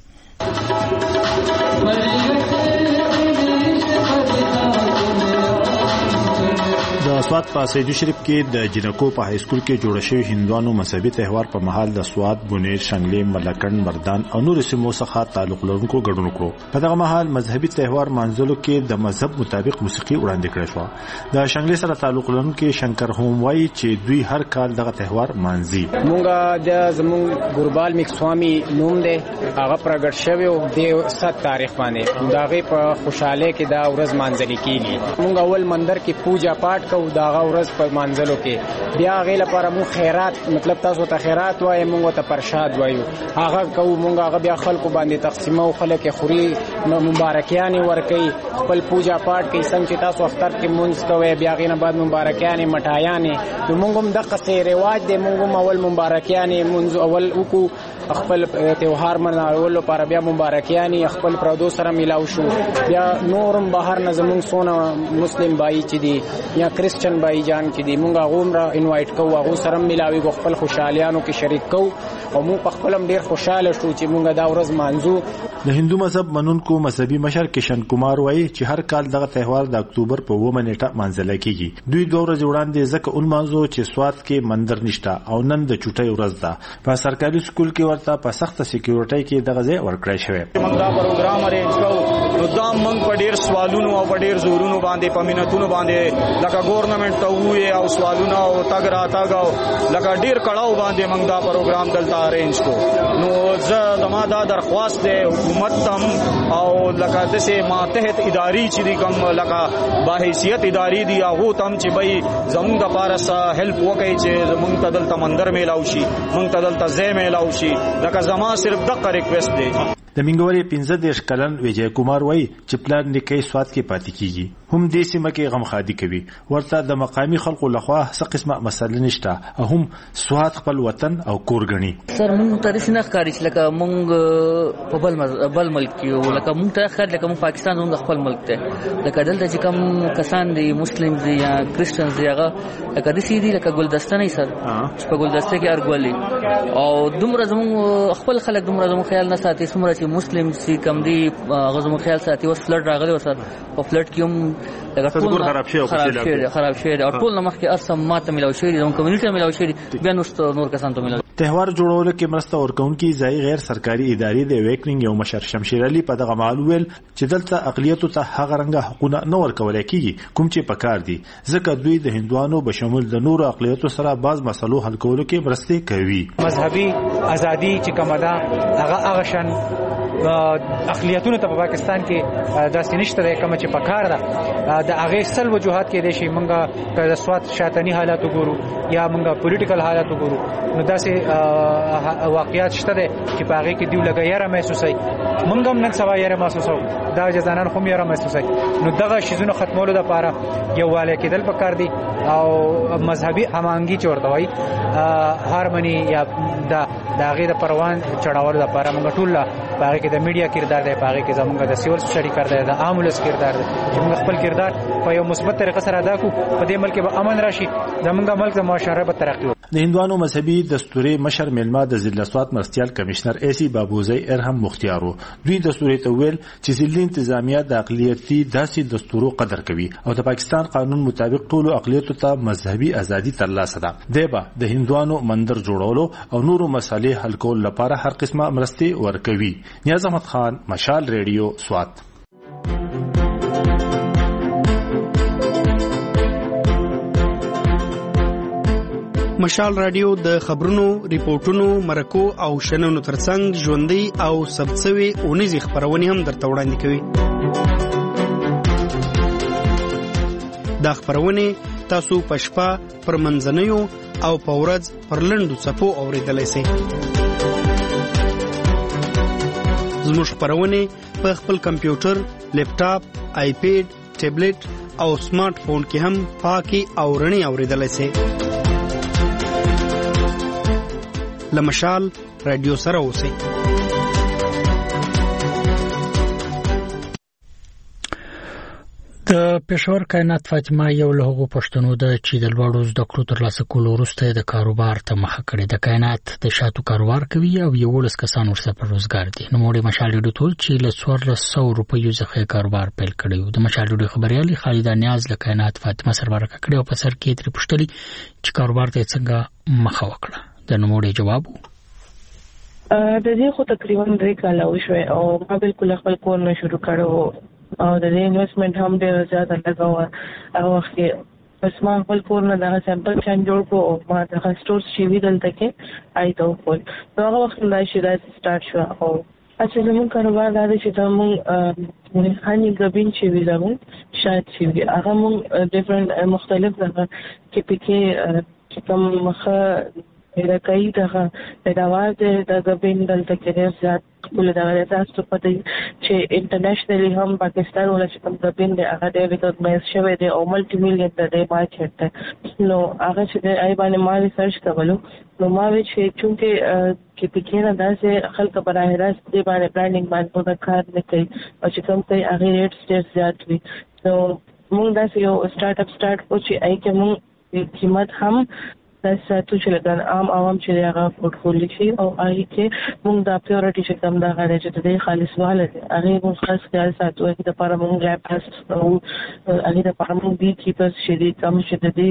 Speaker 13: د سوات په سید شریف کې د جنکو په های سکول کې جوړ شوی هندوانو مذهبي تهوار په محل د سوات بونیر شنګلې ملکند مردان او نور سیمو څخه تعلق لرونکو ګډون کړو په دغه محل مذهبي تهوار منځلو کې د مذهب مطابق موسیقي وړاندې کړې شو د شنګلې سره تعلق لرونکو شنکر هوم وایي چې دوی هر کال دغه تهوار مانځي
Speaker 14: مونږه د زمون ګوربال میکسوامي نوم دی هغه پرګټ شوی او د ست تاریخ باندې داغه په خوشاله کې دا ورځ مانځل کیږي مونږ اول مندر کې پوجا پاٹ کو داغه ورځ په منځلو کې بیا غي لپاره مو خیرات مطلب تاسو ته خیرات وای مونږ ته پرشاد وایو هغه کو مونږ هغه بیا خلکو باندې تقسیمو خلک خوري مبارکیان ورکي خپل پوجا پاٹ کې څنګه چې تاسو اختر کې مونږ کوي بیا غي نه بعد مبارکیان مټایان نو مونږ هم د قصې رواج دی مونږ هم اول مبارکیان مونږ اول وکړو خپل تهوار مناول لپاره بیا مبارکیان خپل پردو سره ملاو شو بیا نورم بهر نه زمونږ سونه مسلم بای چې دی یا کرسچن بای جان چې دی مونږه غومره انوایټ کوو هغه سره ملاوي خپل خوشالیانو کې شریک کوو او مونږ په خپل ډیر خوشاله شو چې مونږه دا ورځ مانځو
Speaker 13: د هندو مذهب منونکو مذهبي مشر کشن کمار وایي چې هر کال دغه تهوار د اکتوبر په اوومه نیټه مانځل کیږي دوی دوه ورځې وړاندې ځکه اون مانځو چې سوات کې مندر نشته او نن د چټي ورځ ده په سرکاري سکول کې ورته په سخت سکیورټي کې دغه ځای ورکړی شوی
Speaker 16: موږ دا پروګرام ارینج کوو نو دا موږ په ډیر سوالونو او په ډیر زورونو باندې په مينتونو باندې لکه ګورنمنت ته وې او سوالونه او تاګ را تاګ لکه ډیر کړهو باندې موږ دا پروګرام دلته ارینج کوو نو زه دما دا درخواست ده حکومت تم او لکه د سه ماتحت اداري چې کوم لکه باحیثیت اداري دی هغه تم چې بای زموږ د پارسه هیلپ وکړي چې زموږ ته دلته مندر میلاو شي موږ ته دلته ځای میلاو شي لکه زما صرف دغه ریکوست دی
Speaker 13: د منګوري پنځه دیش کلن وجای کمار وای چې پلان نکي سواد کې پاتې کیږي هم دې سیمه کې غم خادي کوي ورته د مقامی خلکو لخوا څه قسمه مسله نشته هم سواد خپل وطن او کور غني
Speaker 17: سر مونږ ته رسنه ښکاری چې لکه مونږ په بل بل ملک کې لکه مونږ ته خیر لکه مونږ پاکستان مونږ خپل ملک ته لکه دلته چې کوم کسان دي مسلمان دي یا کرسچن دي هغه لکه د سیدی لکه ګلدسته نه سر په ګلدسته کې ارګولي او دومره زموږ خپل خلک دومره زموږ خیال نه ساتي څومره چې مسلم سي کم دي غزمو خیال ساتي اوس فلټ راغلي ورسره په فلټ کې هم لکه ټول خراب شي او خراب شي خراب شي او ټول مخ کې اصلا ماته ملاوي شي د کمیونټي ملاوي شي بیا نو نور کسان ته ملاوي
Speaker 13: تهوار جوړولو کې مرسته ورکوونکي ځای غیر سرکاري ادارې د ویکنینګ یو مشر شمشیر علي په دغه مهال ویل چې دلته اقلیتو ته هغه رنګه حقوقونه نه ورکول کېږي کوم چې پکار دي ځکه دوی د هندوانو بشمول د نورو اقلیتو سره بعض مسلو حل کولو کې مرسته کوي.
Speaker 5: مذهبي ازادي چې کومه ده هغه هغه شان اقلیتونو ته په پاکستان کې داسې نشته ده کوم چې پکار ده د هغه سل وجوهات کې دي چې موږ د سواد شاتني حالات وګورو یا موږ پولیټیکل حالات وګورو نو داسې واقعیت شته ده چې په هغه کې دی لګیاره محسوسای موږ هم نن سبا یې محسوسو دا جزانان خو یې محسوسای نو دغه شیزونه ختمولو لپاره یو والي کېدل پکار دي او مذهبي همانګي چورته وای هارمونی یا دا د غیر پروان چړاول لپاره موږ ټول باغ کې د میډیا کردار دی باغ کې زموږ د سیول سټډي کردار دی د عاملس کردار دی چې موږ خپل کردار په یو مثبت طریقه سره ادا کوو په دې ملک به امن راشي زموږ ملک د معاشره به ترقی وکړي.
Speaker 13: د هندوانو مذهبي دستوري مشر میلما د ضلع سوات مرستيال کمشنر ایسی بابوزی ارهم مختیارو دوی دستوري ته ویل چې ضلع انتظامیه د اقلیتي داسې دستورو قدر کوي او د پاکستان قانون مطابق ټول اقلیتو ته مذهبي ازادي ترلاسه ده. دیبا د هندوانو مندر جوړولو او نورو مسالې حل کول لپاره هر قسمه مرستي ورکوي. نیاز احمد خان مشال ریډیو سوات.
Speaker 6: مشال رادیو د خبرونو، ریپورتونو، مرکو او شننو ترڅنګ ژوندۍ او ثبتسوي اونیزي خبرونه هم درته وړاندې کوي. دا خبرونه تاسو په شپه پر منځنیو او په ورځ پر لنډو صفو اوریدلای شئ. زموږ خبرونه په خپل کمپیوټر، لیپټاپ، آیپیډ، ټابلیټ او سمارټ فون کې هم پاکي او رڼي اوریدلای شئ. لمشال رادیو سره اوسئ.
Speaker 1: د پېښور کائنات فاطمه یو له هغو پښتنو د چې د لوړو زده کړو ترلاسه کولو وروسته د کاروبار ته مخه کړې ده. کائنات د شاتو کاروبار کوي او یولس کسان ورسره په روزګار دي. نوموړی مشال ډیډو ټول چې له څوارلس سوه روپیو څخه کاروبار پیل کړی و. د مشال ډیډو خبريالي خالده نیاز له کائنات فاطمه سره ورکه کړې او په سر کې ترې پوښتلي چې کاروبار ته څنګه مخه وکړه. د نوموړي جواب
Speaker 18: د دې خو تقریبا درې کاله وشوه او ما بالکل خپل کور نه شروع کړو او د دې انویسټمنټ هم ډېر زیات لګاوه. هغه وخت کې بس ما خپل کور نه دا سیمپل چان جوړ کو او ما د سٹورز شي وی دلته کې آیته خپل نو هغه وخت دا شي دا سٹارټ شو او اصل موږ کاروبار دا چې موږ هاني غبین چې وی زموږ شاید چې هغه موږ ډیفرنٹ مختلف ځای کې پکې چې کوم مخه دا کوي دغه د اواز د غبین دلته کې ډېر زیات ټول دا تاسو په دې چې انټرنیشنلی هم پاکستان ولا چې کوم غبین دی هغه ډېر ریکګنایز شوی دی او ملټي میلیون د مارکیټ ته نو هغه چې آی باندې ما ریسرچ کولو نو ما وی چې چونکه کې پکې نه داسې خلک په راه راست دی باندې برانډینګ باندې په کار نه کوي او چې کوم کوي هغه ریټ ډېر زیات وي نو موږ داسې یو سٹارټ اپ سٹارټ کو چې آی کې موږ قیمت هم تاسو ته چې لګان عام عوام چې هغه پورټفولیو شي او هغه کې موږ د پیورټی چې کوم دا غواړي چې د خالص واله هغه موږ خاص خیال ساتو چې د لپاره موږ لا پاس او هغه د لپاره موږ بي کیپرز چې د کم چې د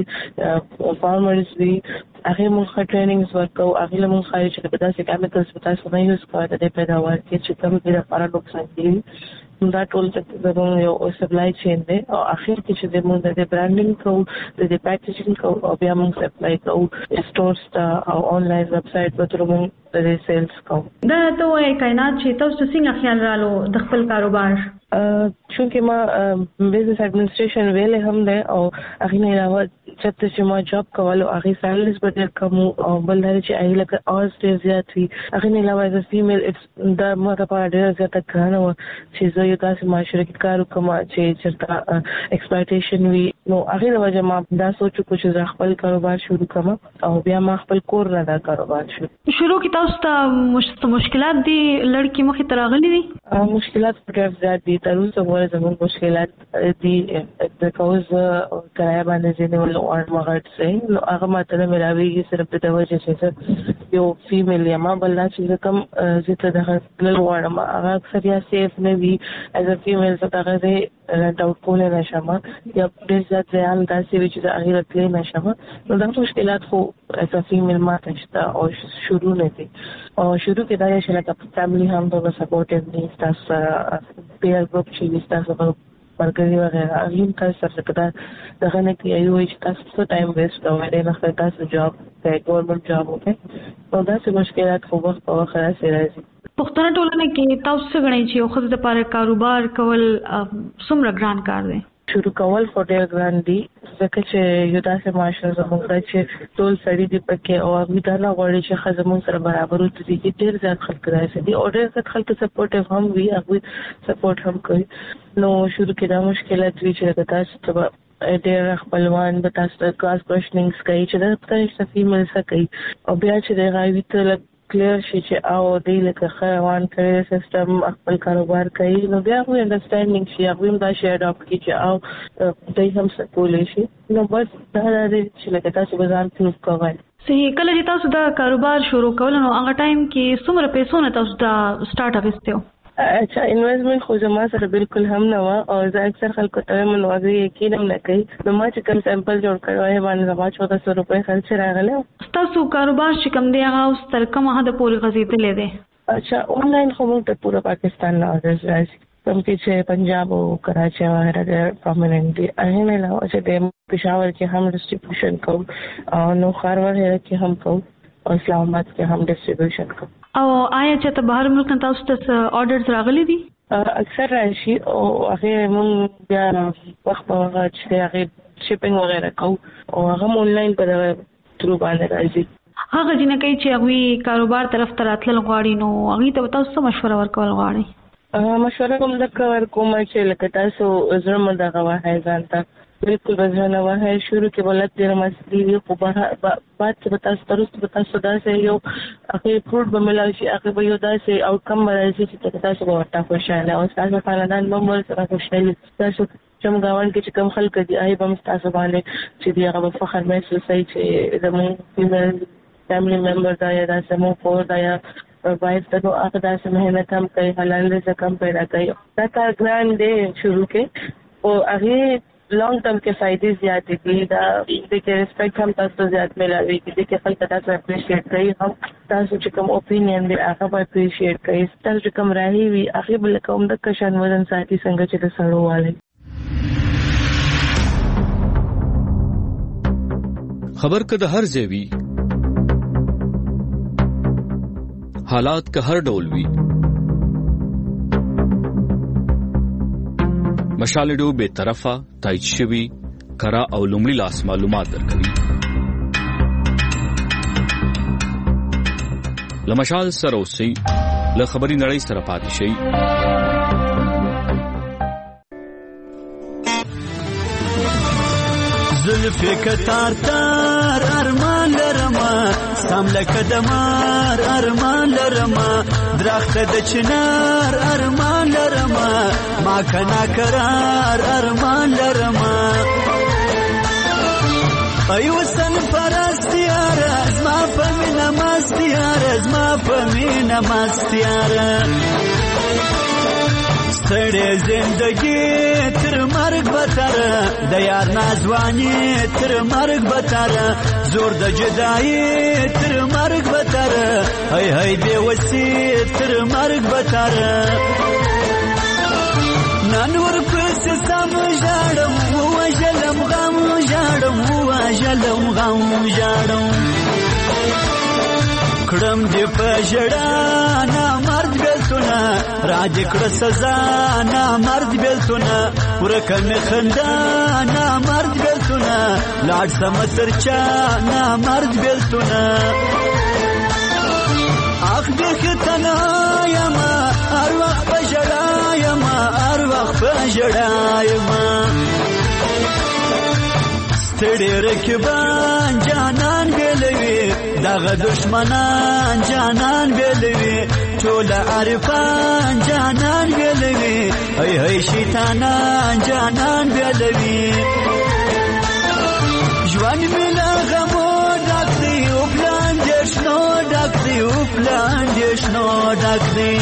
Speaker 18: دې فارمرز وی هغه موږ ټریننګز ورکو هغه موږ خایي چې د داسې کیمیکلز په تاسو نه یوز کوو د پیداوار کې چې کوم د لپاره نقصان دي دا ټول څه یو سپلای چین دی او اخر کې چې موږ د برانډینګ کوو د پیکیجینګ کوو او بیا موږ سپلای کوو سٹورز ته او انلاین ویب سټ په تر موږ د سیلز کوو.
Speaker 20: دا ته وایي کائنات چې تاسو څنګه خیال رالو د خپل کاروبار
Speaker 18: چونکه ما بزنس ایڈمنسټریشن ویلې هم ده او هغه نه علاوه چې ما جاب کولو هغه سیلز به ډېر کم او بل دا چې هغه لکه اورز ډېر زیات وي هغه نه علاوه د فیمیل اټس دا ما ته په ډېر زیات کارونه و چې زه یو تاسو معاشره کې کار کوم چې چرته ایکسپلایټیشن وي نو هغه د وجه ما دا سوچ کو چې خپل کاروبار شروع کوم او بیا ما خپل کور نه دا کاروبار شروع
Speaker 20: شروع کی تاسو ته مشکلات دي لړکی مخې ته راغلي دي
Speaker 18: مشکلات ډېر زیات دي تر اوسه ورته زموږ مشکلات دي د کوز کرایه باندې ځینې ول غواړم غټ سي نو هغه ماته نه ملاويږي صرف د وجه چې یو فیمیل یم بل نه چې کوم زه ته د غواړم هغه اکثر یا سیف نه وي از ا فیمیل څه هغه دې ډاوټ کول نه شم یا د ځات ځان داسې وی چې د هغه راتلې نه شم نو دا مشکلات خو از ا فیمیل ماته شته او شروع نه دي او شروع کې دا چې لکه فیملی هم په سپورټیو دي تاسو پیر ګروپ چې تاسو مرګري وغیرہ اغین کا سره کدا دغه نه کې ایو چې تاسو څه ټایم ویسټ کوئ نه خپل تاسو جاب کوي ګورنمنت جاب وکړي او دا څه مشکلات خو وخت په وخت راځي راځي
Speaker 20: پښتون ټولنه کې تاسو څه غواړئ چې یو خدای لپاره کاروبار کول څومره ګران کار دی
Speaker 18: شروع کول خو ډېر ګران دي ځکه چې یو داسې معاشره زموږ چې ټول سړي دي پکې او هغوی دا نه غواړي چې ښځه زموږ سره برابر ودرېږي چې ډېر زیات خلک راشي دي او ډېر زیات خلک سپورټیو هم وي هغوی سپورټ هم کوي نو شروع کې دا مشکلات وي چې لکه تاسو ته ډېر خپلوان به تاسو ته کلاس کوشنینګز کوي چې دا پته چې فیمیل څه کوي او بیا چې د هغوی ته کلیر شي چې او دی لکه روان کړی سیستم خپل کاروبار کوي نو بیا هغوی انډرسټینډینګ شي هغوی هم دا شی اډاپټ کړي چې او دوی هم څه کولی شي نو بس دا دا دی چې لکه تاسو به ځان پروف کوئ
Speaker 20: صحیح کله چې تاسو دا کاروبار شروع کول نو هغه ټایم کې څومره پیسو نه تاسو دا سٹارټ اغوستیو
Speaker 18: اچھا انویسټمنټ خو زما سره بالکل هم نه و او زه اکثر خلکو ته وایم نو هغوی یقین هم نه کوي نو ما چې کوم سیمپل جوړ کړی وای باندې زما چوده سوه روپۍ خرچ راغلی
Speaker 20: ستاسو کاروبار چې کوم دی هغه اوس تر کومه حده پورې غځېدلی دی
Speaker 18: اچھا آنلاین خو موږ ته پوره پاکستان نه اورډرز راځي کوم چې پنجاب او کراچي وغیرہ ډېر پرماننټ دي هغې نه علاوه چې د پېښور کې هم ډسټریبیوشن کوو او نو ښار وغیرہ کې هم کوو او اسلام آباد کې هم ډسټریبیوشن کوو
Speaker 20: او آیا چې ته بهر ملک تاسو ته آرډرز راغلي دي
Speaker 18: اکثر راشي او هغه مونږ بیا وخت په وخت چې هغه شپینګ وغیرہ کوو او هغه آنلاین په ترو باندې راځي
Speaker 20: هغه جنہ کوي چې هغه کاروبار طرف ته راتلل غواړي نو هغه ته تاسو څه مشوره ورکول غواړئ
Speaker 18: مشوره کوم دغه ورکوم چې لکه تاسو زړه مو دغه واه ځان ته بالکل بځنه واه شروع کې ولادت ډیر مسلې وي خو بعد چې تاسو ترڅ په تاسو داسې یو هغه فروټ به ملای شي هغه به یو داسې آوټکم راځي چې تاسو به ورته خوشاله او تاسو خاندان ممبر سره خوشاله تاسو چې موږ غواړو چې کوم خلک دي آی به تاسو باندې چې دی هغه فخر محسوس کوي چې زموږ فیمیل فیملی ممبر دا یا زموږ کور دا یا وایف ته نو هغه داسې مهنت هم کوي حلال رزق هم پیدا کوي دا کار ګران دی شروع کې او هغه لانگ ٹرم کے فائدے زیادہ دي دا د کې ریسپیکټ هم تاسو زیات ملوي کې د خلک تاسو اپریشیټ کوي هم تاسو چې کوم اوپینین دی هغه به اپریشیټ کوي تاسو چې کوم راهي وي هغه بل کوم د کشن وزن ساتي څنګه چې د سړو والي
Speaker 2: خبر کده هر ځای وي حالات که هر ډول وي مشال ریډیو به طرفه تایید شوی کرا او لومړی لاس معلومات درکوي لمشال سره اوسئ له خبري نړۍ سره پاتې شئ
Speaker 3: زلفی کتار تار ارمان لرما سام لکه دمار ارمان لرما درخت د چنار ارمان لرما ما کنا کرار ارمان لرما ایو سن پرستیار ازما پمینا مستیار ازما پمینا مستیار ستړې زندگی تر مرګ بتر د یار نازوانی تر مرګ بتر زور د جدایی تر مرګ بتر هی هی بے وسی تر مرګ بتر نن ور پس سم جاړم و جلم غم جاړم و جلم غم جاړم کړم دې په جړا نا مرد بیلتونه راج کړ سزا نا مرد بیلتونه ورکه می خندا نا مرد بیلتونه لاړ سم ترچا نا مرد بیلتونه اخ دې ختنا یما هر وخت په جړا یما هر وخت په جړا یما ستړي رکبان جانان بیلوي دغه دشمنان جانان بیلوي ټول عارفان جانان بیلوي هی هی شیطانان جانان بیلوي لاندې شنو ډک دی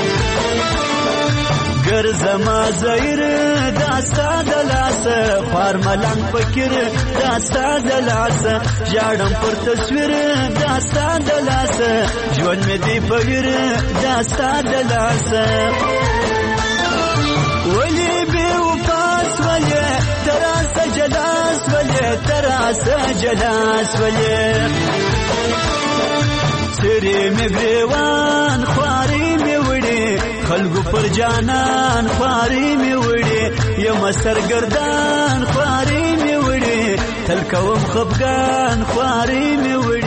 Speaker 3: ګرځما زیر داستا دلاسه خار ملنګ فکر داستا دلاسه ژړم پر تصویر داستا دلاسه ژوند مې دی بغیر داستا دلاسه ولی بی وفاس ولی تراسه جلاس ولی تراسه جلاس ولی سری می گریوان خواری می وړي خلګو پر جانان خواري می وړي یم سرګردان خواري می وړي تل کوم خفګان خواري می وړي